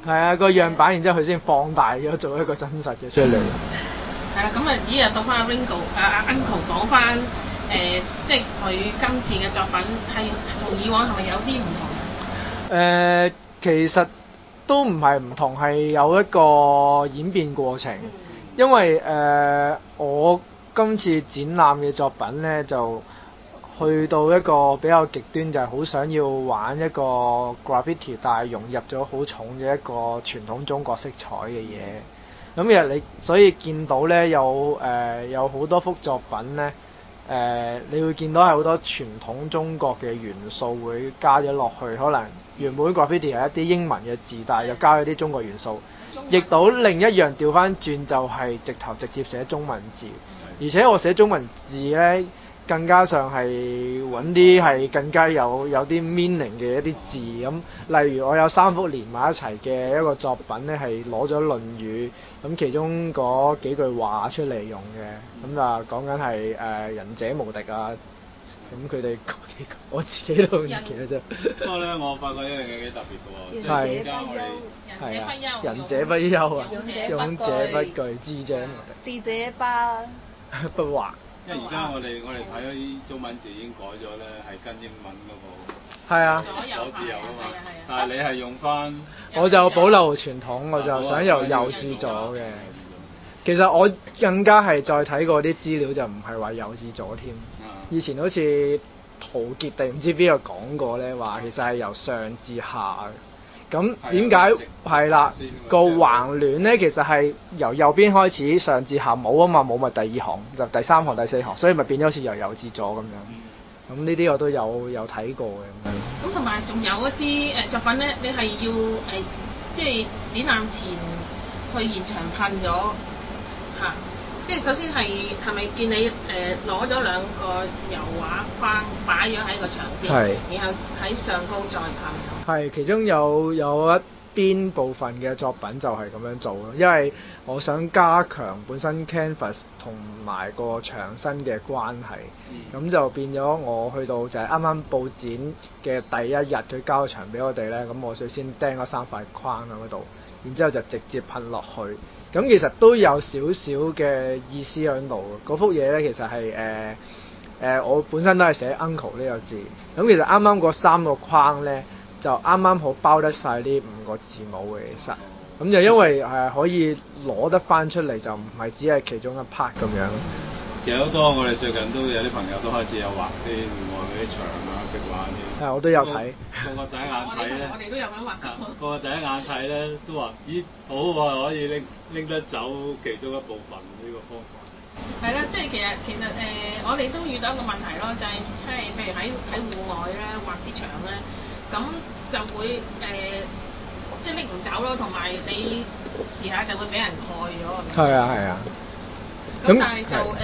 係啊，個樣板，然之後佢先放大咗做一個真實嘅出嚟。
係啦，咁啊，依日到翻阿 Ringo 阿阿 Uncle 講翻誒，即係佢今次嘅作品係同以往係咪有啲唔同？
誒、呃，其實都唔係唔同，係有一個演變過程。
嗯、
因為誒、呃，我今次展覽嘅作品咧，就去到一個比較極端，就係、是、好想要玩一個 graffiti，但係融入咗好重嘅一個傳統中國色彩嘅嘢。咁其實你所以見到咧，有誒、呃、有好多幅作品咧。誒、呃，你會見到係好多傳統中國嘅元素會加咗落去，可能原本 graffiti 係一啲英文嘅字，但係又加咗啲中國元素。亦到另一樣調翻轉，就係直頭直接寫中文字，而且我寫中文字咧，更加上係揾啲係更加有有啲 meaning 嘅一啲字咁。例如我有三幅連埋一齊嘅一個作品咧，係攞咗《論語》咁其中嗰幾句話出嚟用嘅，咁啊講緊係誒仁者無敵啊，咁佢哋我自己都唔記得啫。
不過咧，我發覺一樣嘢幾特別嘅喎，即係而家我哋
係啊，仁者不憂啊，勇者不懼，智者無
敵，智者不
不惑。
因為而家我哋我哋睇嗰啲中文字已經改咗咧，係跟英文嗰個
係啊
左字右啊嘛，但係你係用翻，
我就保留傳統，我就想由右至左嘅。其實我更加係再睇過啲資料，就唔係話右至左添。以前好似陶傑定唔知邊個講過咧，話其實係由上至下。咁點解係啦？個橫亂咧，其實係由右邊開始上至下冇啊嘛，冇咪第二行就第三行第四行，所以咪變咗好似由右至左咁樣。咁呢啲我都有有睇過嘅咁樣。
咁同埋仲有一啲誒、呃、作品咧，你係要誒、呃、即係展覽前去現場噴咗嚇，即係首先係係咪見你誒攞咗兩個油畫框擺咗喺個牆先，
係
然後喺上高再噴？
係，其中有有一邊部分嘅作品就係咁樣做咯，因為我想加強本身 canvas 同埋個牆身嘅關係，咁、嗯、就變咗我去到就係啱啱佈展嘅第一日，佢交場俾我哋咧，咁我最先釘咗三塊框喺嗰度，然之後就直接噴落去，咁其實都有少少嘅意思喺度。嗰幅嘢咧其實係誒誒我本身都係寫 uncle 呢個字，咁其實啱啱嗰三個框咧，就啱啱好包得晒呢五個字母嘅，其實咁就因為係可以攞得翻出嚟，就唔係只係其中一 part 咁樣。
其實好多我哋最近都有啲朋友都開始有畫啲戶外嗰啲牆啊、壁畫啲。
係，我都有睇。
個個第一眼睇咧，
我哋都有咁畫。
個個第一眼睇咧都話：咦，好喎，可以拎拎得走其中一部分呢個方法。
係啦，即係其實其實誒、呃，我哋都遇到一個問題咯，就係即係譬如喺喺戶外咧畫啲牆咧。咁就會誒、呃，即係拎唔走咯，同埋你遲下就會俾人蓋咗。
係啊係啊。
咁但係就誒誒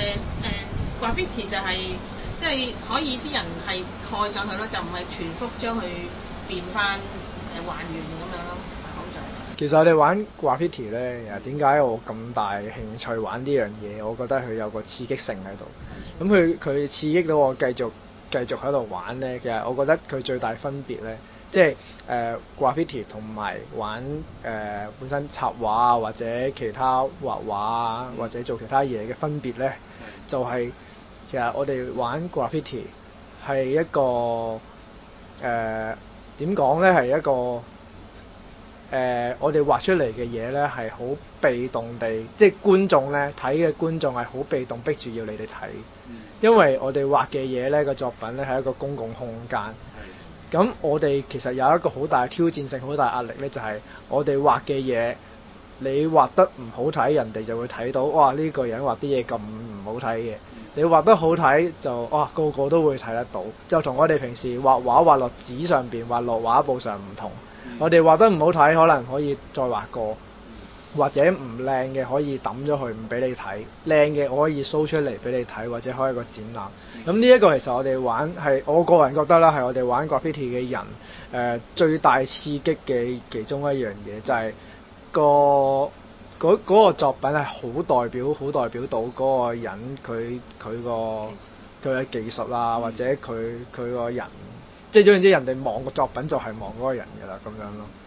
graffiti 就係、是、即係可以啲人係蓋上去咯，就唔係全幅將佢變翻誒還原咁樣咯。好在。
其實我哋玩 graffiti 咧，點解我咁大興趣玩呢樣嘢？我覺得佢有個刺激性喺度。咁佢佢刺激到我繼續。繼續喺度玩咧，其實我覺得佢最大分別咧，即係誒 graffiti 同埋玩誒、呃、本身插畫啊，或者其他畫畫啊，或者做其他嘢嘅分別咧，就係、是、其實我哋玩 graffiti 係一個誒點講咧，係一個誒、呃、我哋畫出嚟嘅嘢咧係好被動地，即係觀眾咧睇嘅觀眾係好被動逼住要你哋睇。因為我哋畫嘅嘢咧，個作品咧係一個公共空間。咁的我哋其實有一個好大嘅挑戰性、好大壓力咧，就係、是、我哋畫嘅嘢，你畫得唔好睇，人哋就會睇到，哇！呢、這個人畫啲嘢咁唔好睇嘅。你畫得好睇，就哇個個都會睇得到。就同我哋平時畫畫畫落紙上邊、畫落畫布上唔同。嗯、我哋畫得唔好睇，可能可以再畫過。或者唔靚嘅可以抌咗佢，唔俾你睇；靚嘅我可以 show 出嚟俾你睇，或者開一個展覽。咁呢一個其實我哋玩係我個人覺得啦，係我哋玩 graffiti 嘅人誒、呃、最大刺激嘅其中一樣嘢，就係、是、個嗰、嗰個作品係好代表、好代表到嗰個人佢佢個佢嘅技術啊，或者佢佢個人，即係總言之，人哋望個作品就係望嗰個人㗎啦，咁樣咯。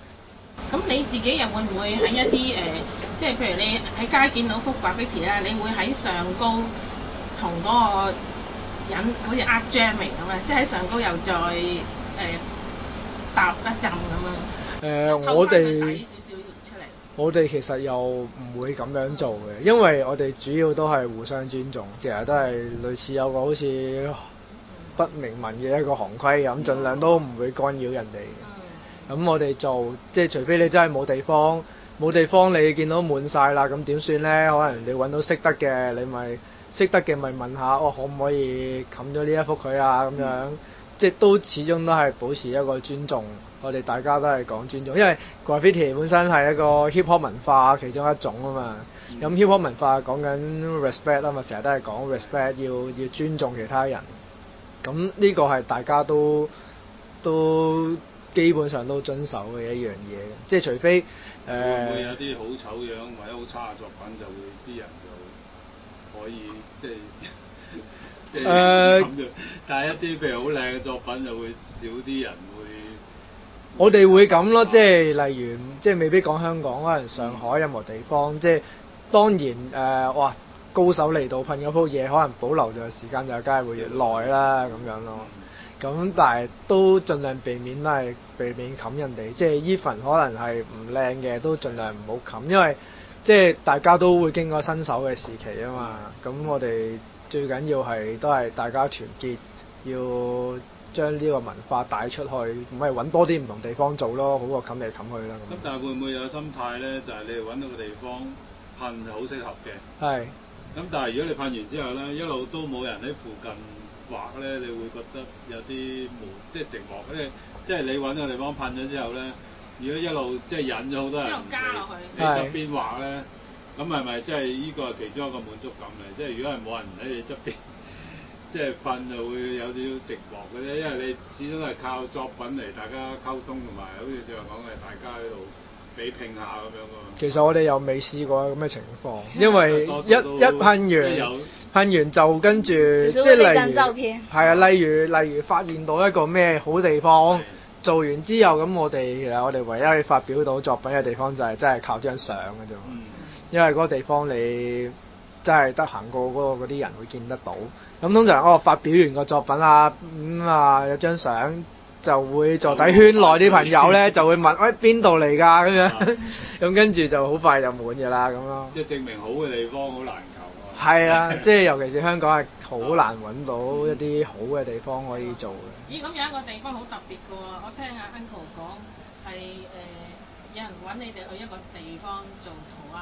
咁你自己又會唔會喺一啲誒、呃，即係譬如你喺街見到幅 graffiti 啦，你會喺上高同嗰個人好似 art jamming 咁啊，即係喺上高又再誒、呃、搭一陣咁樣。誒、
呃，我哋
少少出嚟。
我哋其實又唔會咁樣做嘅，因為我哋主要都係互相尊重，成日都係類似有個好似不明文嘅一個行規咁，盡量都唔會干擾人哋。咁、嗯、我哋做即係除非你真係冇地方，冇地方你見到滿晒啦，咁點算呢？可能你揾到識得嘅，你咪識得嘅咪問下，哦，可唔可以冚咗呢一幅佢啊？咁樣、嗯、即係都始終都係保持一個尊重。我哋大家都係講尊重，因為 graffiti 本身係一個 hip hop 文化其中一種啊嘛。咁、嗯、hip hop 文化講緊 respect 啊嘛，成日都係講 respect，要要尊重其他人。咁呢個係大家都都基本上都遵守嘅一樣嘢，即係除非誒、呃、
會唔會有啲好醜樣或者好差嘅作品，就會啲人就可以即係即係咁嘅，但係一啲譬如好靚嘅作品就會少啲人會。
我哋會咁咯，即係例如即係未必講香港，可能上海任何地方，即係當然誒、呃，哇高手嚟到噴嗰鋪嘢，可能保留嘅時間就梗係會越耐啦咁樣咯。咁但係都盡量避免都係避免冚人哋，即係 even 可能係唔靚嘅都盡量唔好冚，因為即係大家都會經過新手嘅時期啊嘛。咁我哋最緊要係都係大家團結，要將呢個文化帶出去，唔係揾多啲唔同地方做咯，好過冚嚟冚去啦。
咁但係會唔會有心態咧？就係、是、你哋揾到個地方噴就好適合嘅。係。咁但係如果你噴完之後咧，一路都冇人喺附近畫咧，你會覺得有啲悶，即係寂寞咧。即係你揾個地方噴咗之後咧，如果一路即係引咗好多人嚟喺側邊畫咧，咁係咪即係呢個係其中一個滿足感嚟？即係如果係冇人喺你側邊。即係瞓就會有少少寂寞嘅啫，因為你始終係靠作品嚟大家溝通，同埋好似正話講嘅，大家喺度比拼下咁樣㗎嘛。其實我哋又未試過咁嘅情況，因為一一噴完噴完就跟住即係例如係啊，例如例如發現到一個咩好地方，做完之後咁，我哋其實我哋唯一可以發表到作品嘅地方就係真係靠張相嘅啫。嗯、因為嗰個地方你真係得閒過嗰個嗰啲人會見得到。咁通常我、哦、發表完個作品啊，咁、嗯、啊有張相就會坐底圈內啲朋友咧就會問，喂，邊度嚟㗎咁樣，咁跟住就好快就滿㗎啦咁咯。即係證明好嘅地方好難求啊。係啊，即係尤其是香港係好難揾到一啲好嘅地方可以做嘅。咦，咁有一個地方好特別㗎喎，我聽阿 Uncle 講係誒有人揾你哋去一個地方做塗鴉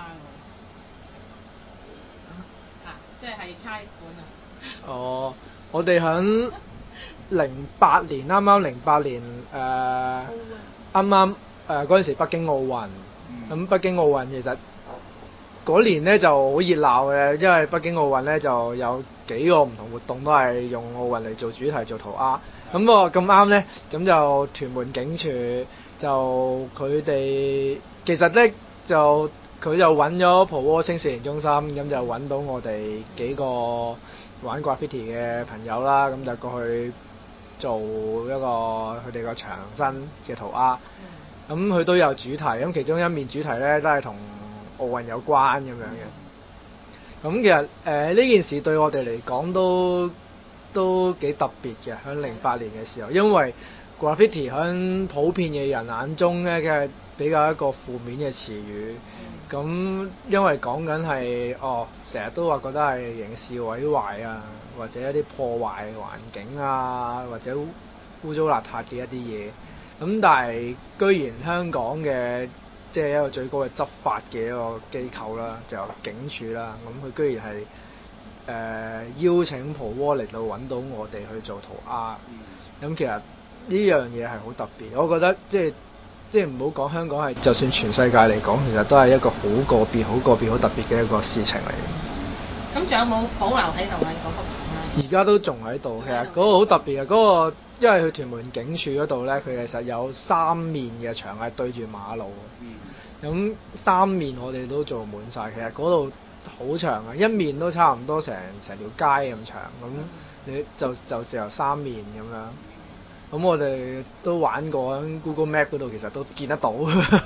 㗎，嚇、啊，即係係差館啊。哦，我哋響零八年，啱啱零八年誒，啱啱誒嗰陣時北京奧運，咁、嗯、北京奧運其實嗰年咧就好熱鬧嘅，因為北京奧運咧就有幾個唔同活動都係用奧運嚟做主題做塗鴉，咁我咁啱咧，咁就屯門警署就佢哋其實咧就佢就揾咗蒲窩青少年中心，咁就揾到我哋幾個玩 graffiti 嘅朋友啦，咁就過去做一個佢哋個牆身嘅塗鴉。咁佢都有主題，咁其中一面主題咧都係同奧運有關咁樣嘅。咁其實誒呢、呃、件事對我哋嚟講都都幾特別嘅，喺零八年嘅時候，因為 graffiti 喺普遍嘅人眼中咧嘅比較一個負面嘅詞語。咁、嗯、因為講緊係哦，成日都話覺得係刑事毀壞啊，或者一啲破壞環境啊，或者污糟邋遢嘅一啲嘢。咁、嗯、但係居然香港嘅即係一個最高嘅執法嘅一個機構啦，就警署啦。咁、嗯、佢居然係誒、呃、邀請蒲窩嚟到揾到我哋去做塗鴉。咁、嗯、其實呢樣嘢係好特別，我覺得即係。即係唔好講香港係，就算全世界嚟講，其實都係一個好個別、好個別、好特別嘅一個事情嚟。咁仲有冇保留喺度啊？嗰幅圖而家都仲喺度，其實嗰個好特別嘅嗰、嗰個，因為佢屯門警署嗰度咧，佢其實有三面嘅牆係對住馬路。咁、嗯、三面我哋都做滿晒，其實嗰度好長啊，一面都差唔多成成條街咁長。咁你就就只有三面咁樣。
咁我哋都玩過喺 Google Map 嗰度，其實都見得到。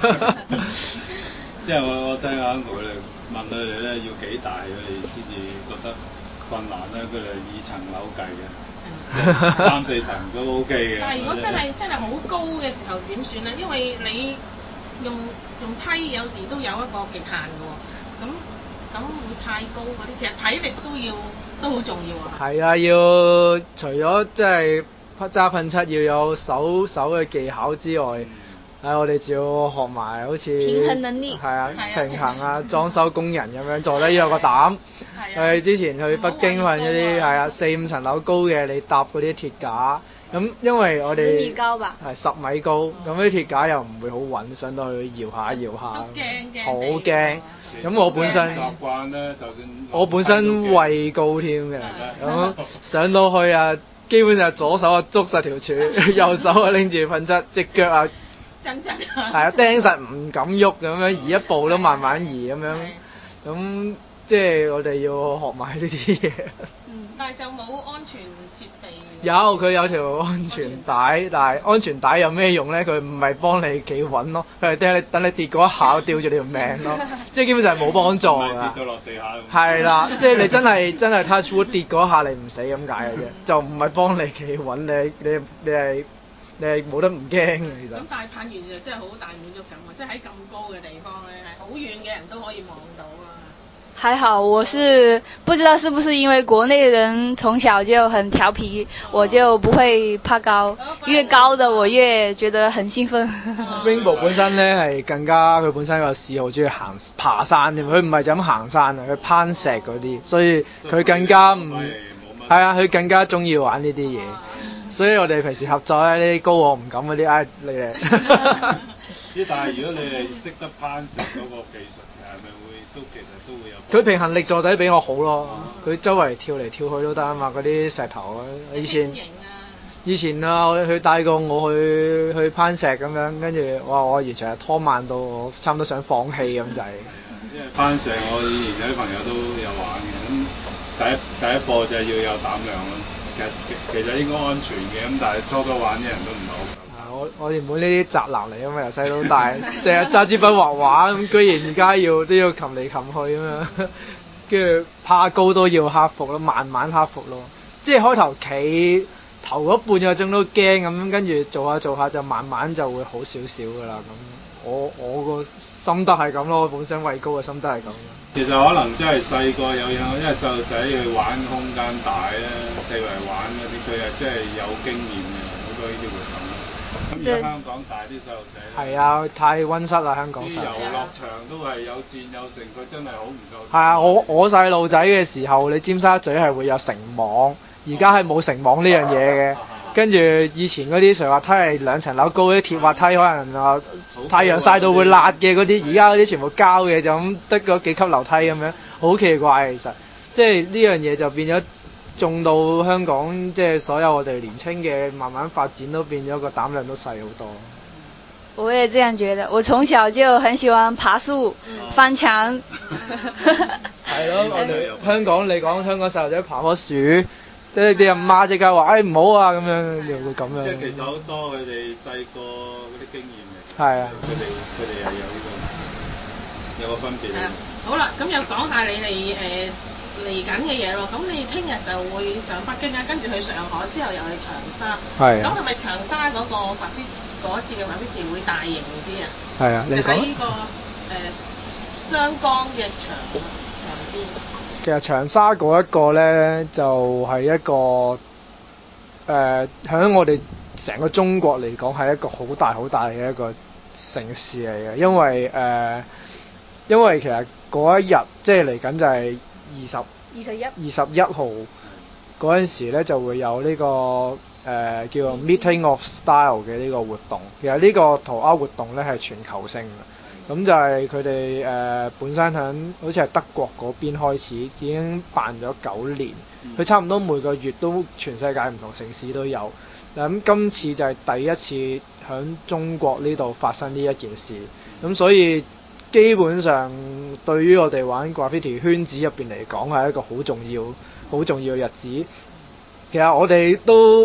即係我我聽下佢哋問佢哋咧要幾大佢哋先至覺得困難咧，佢哋以層樓計嘅，三四層都 OK 嘅。
但係如果真係真係好高嘅時候點算咧？因為你用用梯有時都有一個極限嘅喎，咁咁會太高嗰啲，其實體力都要都好重要啊。
係啊，要除咗即係揸噴漆要有手手嘅技巧之外。係、啊，我哋仲要學埋好似
平衡能力，
係啊，
係
平衡啊，裝修工人咁樣坐低要有個膽。
係啊。
我哋之前去北京揾嗰啲係啊，四五層樓高嘅，你搭嗰啲鐵架，咁因為我哋
十米高吧，
係十米高，咁啲鐵架又唔會好穩，上到去搖下搖下，
都驚驚
好驚。咁我本身
習慣咧，就算
我本身畏高添嘅，咁上到去啊，基本就左手啊捉實條柱，右手啊拎住噴漆，隻腳啊〜
真真啊！
係啊，釘實唔敢喐咁樣，移一步都慢慢移咁樣，咁即係我哋要學埋呢啲嘢。
嗯，但係就冇安全設備。
有，佢有條安全帶，但係安全帶有咩用咧？佢唔係幫你企穩咯，佢係等你等你跌嗰一下吊住你條命咯，即係基本上係冇幫助㗎。
跌到落地下。
係啦，即係你真係真係 touch wood 跌嗰下你唔死咁解嘅啫，就唔係幫你企穩，你你你係。你係冇得唔驚嘅，其實。
咁大攀完就真係好大滿足感啊！即係喺咁高嘅地方咧，係好遠嘅人都可以望到啊。
還好，我是不知道是不是因為國內人從小就很調皮，哦、我就不會怕高，越高的我越覺得很興奮。
Rainbow 本身咧係更加，佢本身個嗜好中意行爬山添，佢唔係就咁行山啊，佢攀石嗰啲，所以佢更加唔係啊，佢更加中意玩呢啲嘢。所以我哋平時合作咧，呢啲高我唔敢嗰啲，唉你哋。
咦？但係如果你係識得攀石嗰個技術，係咪會都其實都會有？
佢平衡力坐底比我好咯，佢、嗯、周圍跳嚟跳去都得啊嘛，嗰啲石頭啊，以前以前啊，佢帶過我去去攀石咁樣，跟住哇，我完全係拖慢到我差唔多想放棄咁滯。
因為攀石，我以前有啲朋友都有玩嘅，咁第一第一步就係要有膽量咯。其實其實應該安全嘅，咁但係初初玩啲人都唔係好夠。我
我原本呢啲宅男嚟㗎嘛，由細到大成日揸支筆畫畫，咁居然而家要都要擒嚟擒去咁樣，跟住怕高都要克服咯，慢慢克服咯。即係開頭企頭嗰半個鐘都驚咁，跟住做下做下就慢慢就會好少少㗎啦。咁我我個心得係咁咯，我本身畏高嘅心得係咁。
其實可能真係細個有嘢，因為細路仔去玩空間大咧，四圍玩嗰啲，佢係真係有經驗嘅，好多呢啲活動。咁而家香港大啲細路仔咧，係
啊，太溫室啦香港。啲遊
樂場都係有戰有城，佢真係好唔夠。
係啊，我我細路仔嘅時候，你尖沙咀係會有城網，而家係冇城網呢樣嘢嘅。跟住以前嗰啲垂滑梯係兩層樓高啲鐵滑梯，可能啊太陽曬到會辣嘅嗰啲，而家嗰啲全部膠嘅，就咁得嗰幾級樓梯咁樣，好奇怪其實。即係呢樣嘢就變咗，種到香港即係所有我哋年輕嘅慢慢發展都變咗個膽量都細好多。
我也這樣覺得，我從小就很喜歡爬樹、翻牆。
係咯，我哋香港你講香港細路仔爬棵樹。即係啲阿媽即刻話，哎唔好啊咁樣，又會咁樣。
即係其實好多佢哋細個嗰啲經驗嘅。
係啊。
佢哋佢哋係有呢個有個分別。
係啊。好啦，咁又講下你哋誒嚟緊嘅嘢咯。咁你聽日就會上北京啊，跟住去上海，之後又去長沙。係。咁係咪長沙嗰個滑冰嗰次嘅滑冰節會大型啲啊？
係啊，你講。
喺呢個誒雙江嘅場場邊。
其實長沙嗰一個呢，就係、是、一個誒，喺、呃、我哋成個中國嚟講係一個好大好大嘅一個城市嚟嘅，因為誒、呃，因為其實嗰一日即係嚟緊就係二十
二十一
二十一號嗰陣時呢，就會有呢、這個誒、呃、叫做 Meeting of Style 嘅呢個活動。其實呢個塗鴉活動呢，係全球性嘅。咁就係佢哋誒本身響好似係德國嗰邊開始，已經辦咗九年。佢、嗯、差唔多每個月都全世界唔同城市都有。咁今次就係第一次響中國呢度發生呢一件事。咁所以基本上對於我哋玩 graffiti 圈子入邊嚟講係一個好重要、好重要嘅日子。其實我哋都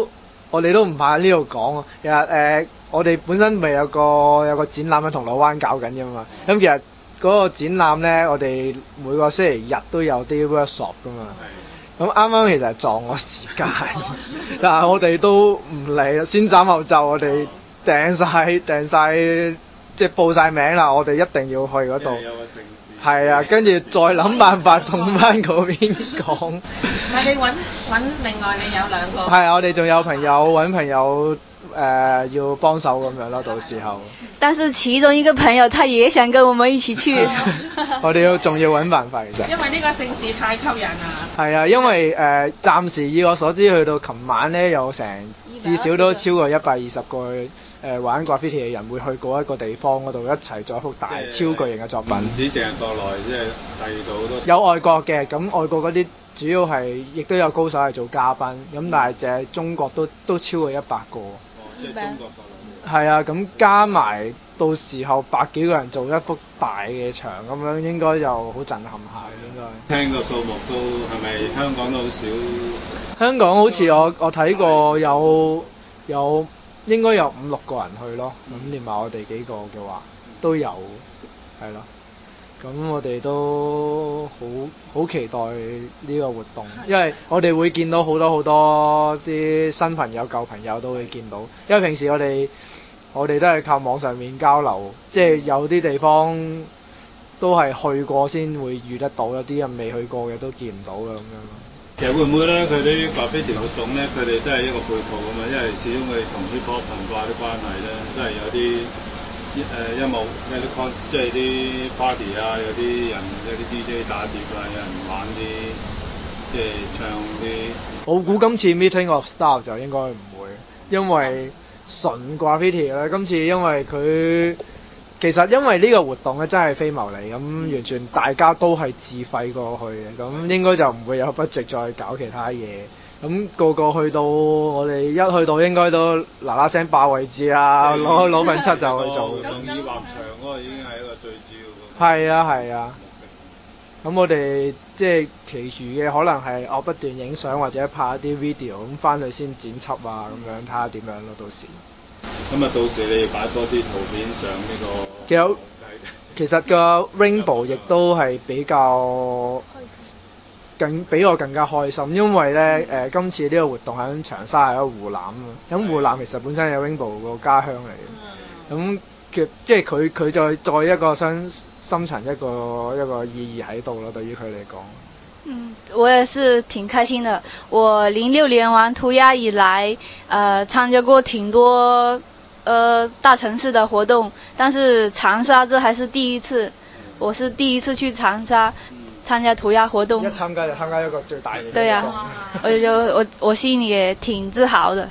我哋都唔怕喺呢度講啊。其實誒、呃，我哋本身咪有個有個展覽喺銅鑼灣搞緊嘅嘛。咁其實嗰個展覽咧，我哋每個星期日都有啲 workshop 噶嘛。咁啱啱其實係撞我時間，但係我哋都唔理，先斬後奏，我哋訂晒訂曬，即係報晒名啦，我哋一定要去嗰度。係啊，跟住再諗辦法同翻嗰邊講。
唔係你揾揾另外你有兩個。
係啊，我哋仲有朋友揾朋友誒、呃、要幫手咁樣咯，到時候。
但是其中一個朋友他也想跟我們一起去。
我哋要仲要揾辦法其實。
因為呢個盛事太吸引啦。
係啊，因為誒、呃、暫時以我所知去到琴晚咧有成至少都超過一百二十個誒、呃、玩 graffiti 嘅人會去嗰一個地方嗰度一齊做一幅大超巨型嘅作品。
唔止淨係國內，即係第二度好多。
有外國嘅，咁外國嗰啲主要係亦都有高手係做嘉賓，咁但係淨係中國都都超過一百個。
哦，即係中國國內。
係啊，咁加埋到時候百幾個人做一幅大嘅牆咁樣，應該就好震撼下應該。
聽個數目都係咪香港都好少？
香港好似我我睇過有有應該有五六個人去咯，咁連埋我哋幾個嘅話都有，係咯。咁我哋都好好期待呢個活動，因為我哋會見到好多好多啲新朋友、舊朋友都會見到，因為平時我哋我哋都係靠網上面交流，即係有啲地方都係去過先會遇得到，有啲人未去過嘅都見唔到嘅咁樣咯。
其實會唔會咧？佢啲 graffiti 活動咧，佢哋都係一個配套㗎嘛，因為始終佢哋同 hip hop 文化啲關係咧，真係有啲。誒、呃、音樂咩啲 con 即係啲 party 啊，有啲人有啲 D J 打碟啊，有人玩啲即係唱啲。我
估今次 Meeting of Style 就應該唔會，因為純 graffiti 咧。今次因為佢其實因為呢個活動咧真係非牟利，咁完全大家都係自費過去嘅，咁應該就唔會有 budget再搞其他嘢。咁個個去到，我哋一去到應該都嗱嗱聲霸位置啊，攞攞份七就去做。
用意畫牆嗰個已經係一個最主要嘅。
係啊係啊。咁我哋即係其餘嘅可能係我不斷影相或者拍一啲 video，咁翻去先剪輯啊，咁樣睇下點樣咯，到時。
咁啊，到時你要擺多啲圖片上呢個。
其實其實個 Rainbow 亦都係比較。更比我更加開心，因為咧誒、呃、今次呢個活動喺長沙係喺湖南啊，咁湖南其實本身有 Rainbow 個家鄉嚟嘅，咁佢即係佢佢再再一個深深層一個一個意義喺度咯，對於佢嚟講。
嗯，我也是挺開心的。我零六年玩塗鴉以來，呃參加過挺多呃大城市的活動，但是長沙這還是第一次，我是第一次去長沙。參加塗鴉活動，
一參加就參加一個最大嘅。
對呀、啊，我就我我心裡也挺自豪的。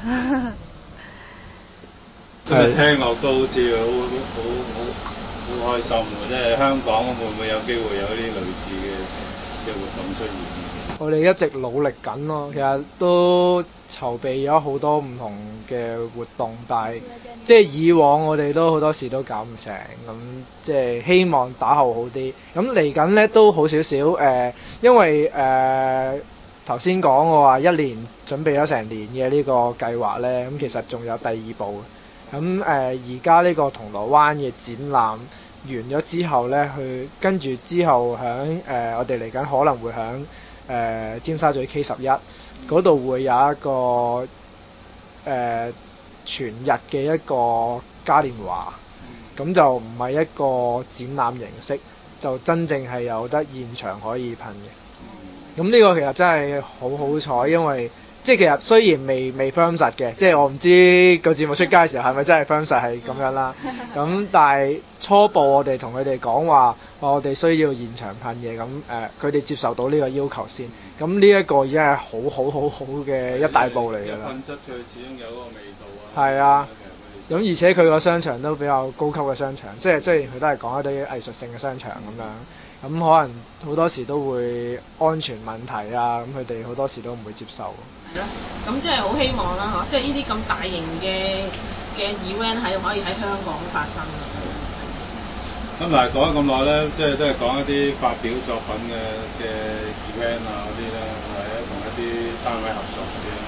咁啊，聽落都好似好好好好開心喎！即係香港會唔會有機會有啲類似嘅嘅活動出現？
我哋一直努力緊咯，其實都籌備咗好多唔同嘅活動，但係即係以往我哋都好多時都搞唔成，咁即係希望打後好啲。咁嚟緊咧都好少少誒，因為誒頭先講我話一年準備咗成年嘅呢個計劃咧，咁其實仲有第二步。咁誒而家呢個銅鑼灣嘅展覽完咗之後咧，去跟住之後響誒、呃、我哋嚟緊可能會響。誒、呃、尖沙咀 K 十一嗰度會有一個誒、呃、全日嘅一個嘉年華，咁、嗯、就唔係一個展覽形式，就真正係有得現場可以噴嘅。咁呢個其實真係好好彩，因為即係其實雖然未未 firm 實嘅，即係我唔知個節目出街嘅時候係咪真係 firm 實係咁樣啦。咁但係初步我哋同佢哋講話，我哋需要現場噴嘢，咁誒佢哋接受到呢個要求先。咁呢一個已經係好好好好嘅一大步嚟㗎啦。
噴質佢始終有嗰個味道啊。
係啊。咁而且佢個商場都比較高級嘅商場，即係雖然佢都係講一啲藝術性嘅商場咁樣，咁可能好多時都會安全問題啊，咁佢哋好多時都唔會接受。
係咯，咁即係好希望啦嚇，即係呢啲咁大型嘅嘅 event 係可以喺香港發生嘅。
咁但係講咗咁耐咧，即係都係講一啲發表作品嘅嘅 event 啊嗰啲啦，或者同一啲單位合作嗰啲。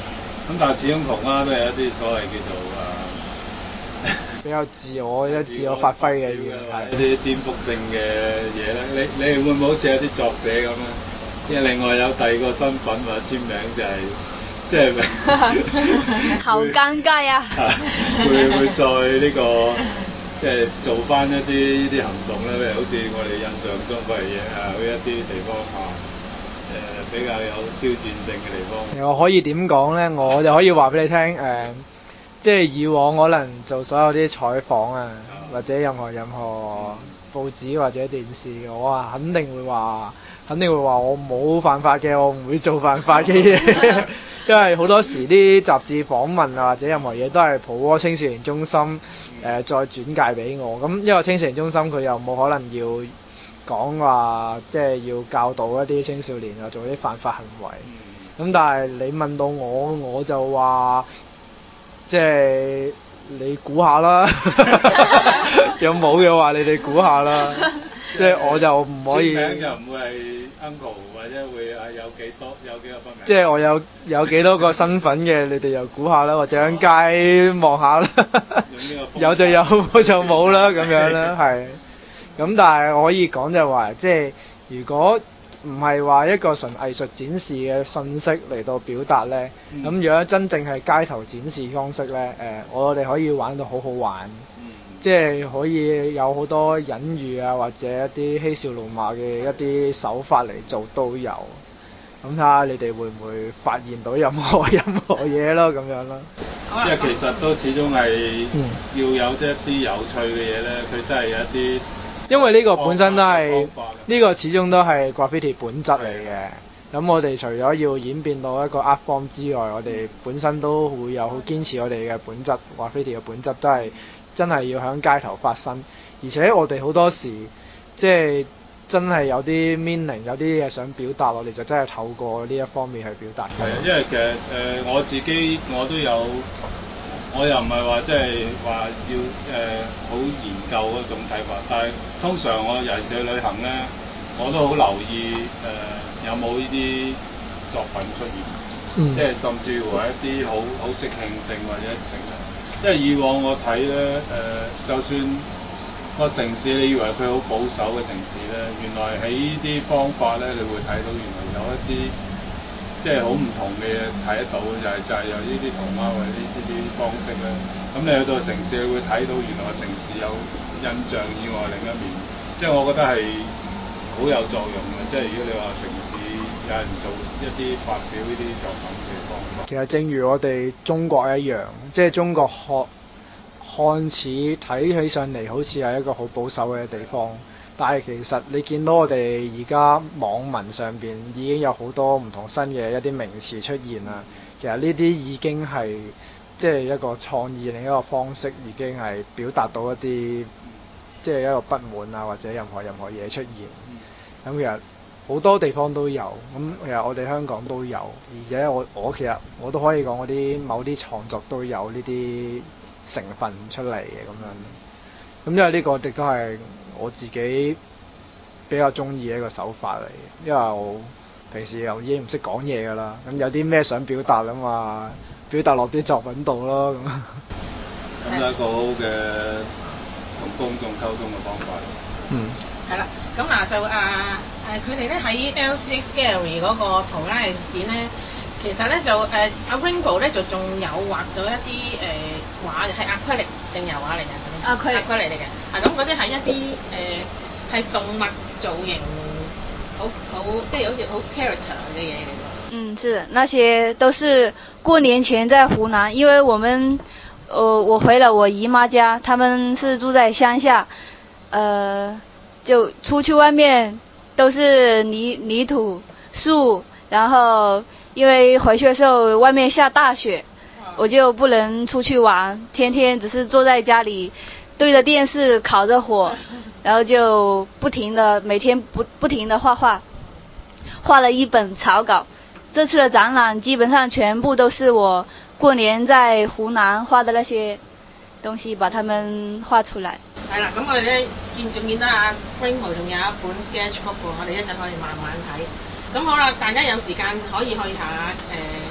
咁但係始終塗鴉都係一啲所謂叫做啊
比較自我、一自我發揮嘅嘢，
一啲顛覆性嘅嘢咧。你你哋會唔會好似有啲作者咁咧？因為另外有第二個身份或者簽名就係即係
好尷尬啊！
會會再呢個即係做翻一啲呢啲行動咧，譬如好似我哋印象中譬如嘢啊，去一啲地方啊，誒比較有挑戰性嘅地方。
我可以點講咧？我就可以話俾你聽誒。呃即係以往可能做所有啲採訪啊，或者任何任何報紙或者電視，我啊肯定會話，肯定會話我冇犯法嘅，我唔會做犯法嘅嘢。因為好多時啲雜誌訪問啊或者任何嘢都係普窩青少年中心誒、呃、再轉介俾我。咁因為青少年中心佢又冇可能要講話，即係要教導一啲青少年啊做啲犯法行為。咁但係你問到我，我就話。即係你估下啦，有冇嘅話你哋估下啦。即係我就唔可以。簽名就唔會係 uncle 或者會啊有幾多有幾個筆名。即係我有有幾多個身份嘅，你哋又估下啦，或者喺街望下啦。有就有，冇就冇啦，咁樣啦，係。咁但係我可以講就係話，即係如果。唔係話一個純藝術展示嘅信息嚟到表達呢。咁、嗯、如果真正係街頭展示方式呢，誒、呃，我哋可以玩到好好玩，嗯、即係可以有好多隱喻啊，或者一啲嬉笑怒罵嘅一啲手法嚟做都有。咁睇下你哋會唔會發現到任何任何嘢咯，咁樣咯。
即係其實都始終係要有一啲有趣嘅嘢呢，佢真係有一啲。
因為呢個本身都係呢個始終都係 graffiti 本質嚟嘅。咁我哋除咗要演變到一個 art form 之外，我哋本身都會有好堅持我哋嘅本質。graffiti 嘅本質都係真係要喺街頭發生，而且我哋好多時即係真係有啲 meaning， 有啲嘢想表達，我哋就真係透過呢一方面去表達。
係啊，因為其實誒、呃、我自己我都有。我又唔係話即係話要誒好、呃、研究嗰種睇法，但係通常我尤其是去旅行咧，我都好留意誒、呃、有冇呢啲作品出現，嗯、即係甚至乎係一啲好好即興性或者成啊。因為以往我睇咧誒，就算個城市你以為佢好保守嘅城市咧，原來喺呢啲方法咧，你會睇到原來有一啲。即係好唔同嘅嘢睇得到，就係、是、就係、是、有呢啲塗鴉或者呢啲方式咧。咁你去到城市，你會睇到原來個城市有印象以外另一面。即係我覺得係好有作用嘅。即係如果你話城市有人做一啲發表呢啲作品嘅方法。
其實正如我哋中國一樣，即係中國學看似睇起上嚟好似係一個好保守嘅地方。但係其實你見到我哋而家網民上邊已經有好多唔同新嘅一啲名詞出現啦。其實呢啲已經係即係一個創意，另一個方式已經係表達到一啲即係一個不滿啊，或者任何任何嘢出現。咁其實好多地方都有，咁其實我哋香港都有，而且我我其實我都可以講我啲某啲創作都有呢啲成分出嚟嘅咁樣。咁因為呢個亦都係我自己比較中意嘅一個手法嚟嘅，因為我平時又已經唔識講嘢噶啦，咁有啲咩想表達啊嘛，表達落啲作品度咯咁。
咁係一個好嘅同公眾溝通嘅方法。
嗯。係
啦，咁嗱就啊誒，佢哋咧喺 L C X Gallery 嗰個塗鴉藝術展咧，其實咧就誒阿、呃、Rainbow 咧就仲有畫咗一啲誒、呃、畫，係亞克力定油畫嚟㗎？
亞克力
亞克力嚟嘅。啊咁嗰啲係一啲誒係動物造型，好好即係好似好 character 嘅嘢嚟㗎。
嗯，是，那些都是過年前在湖南，因為我們，呃，我回了我姨媽家，他們是住在鄉下，呃，就出去外面都是泥泥土樹，然後因為回去的時候外面下大雪，我就不能出去玩，天天只是坐在家裏對着電視烤着火，然後就不停的每天不不停的畫畫，畫了一本草稿。這次的展覽基本上全部都是我過年在湖南畫的那些東西，把它們畫出來。
係啦，咁我哋咧見仲見到阿 Rainbow 仲有一本 sketchbook 喎，我哋一陣可以慢慢睇。咁好啦，大家有時間可以去下誒、呃、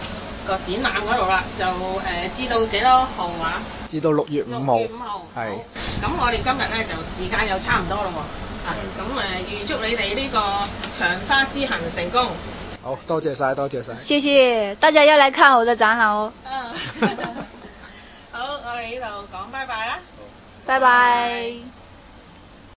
個展覽嗰度啦，就誒、呃、知道幾多號啊？
至到六月五號。
六月五號。
係。
咁我哋今日咧就時間又差唔多咯喎。啊，咁誒預祝你哋呢個長花之行成功。
好多謝晒，多謝晒。
謝謝，大家要來看我的展覽哦。
嗯。好，我哋呢度講拜拜啦。
拜拜。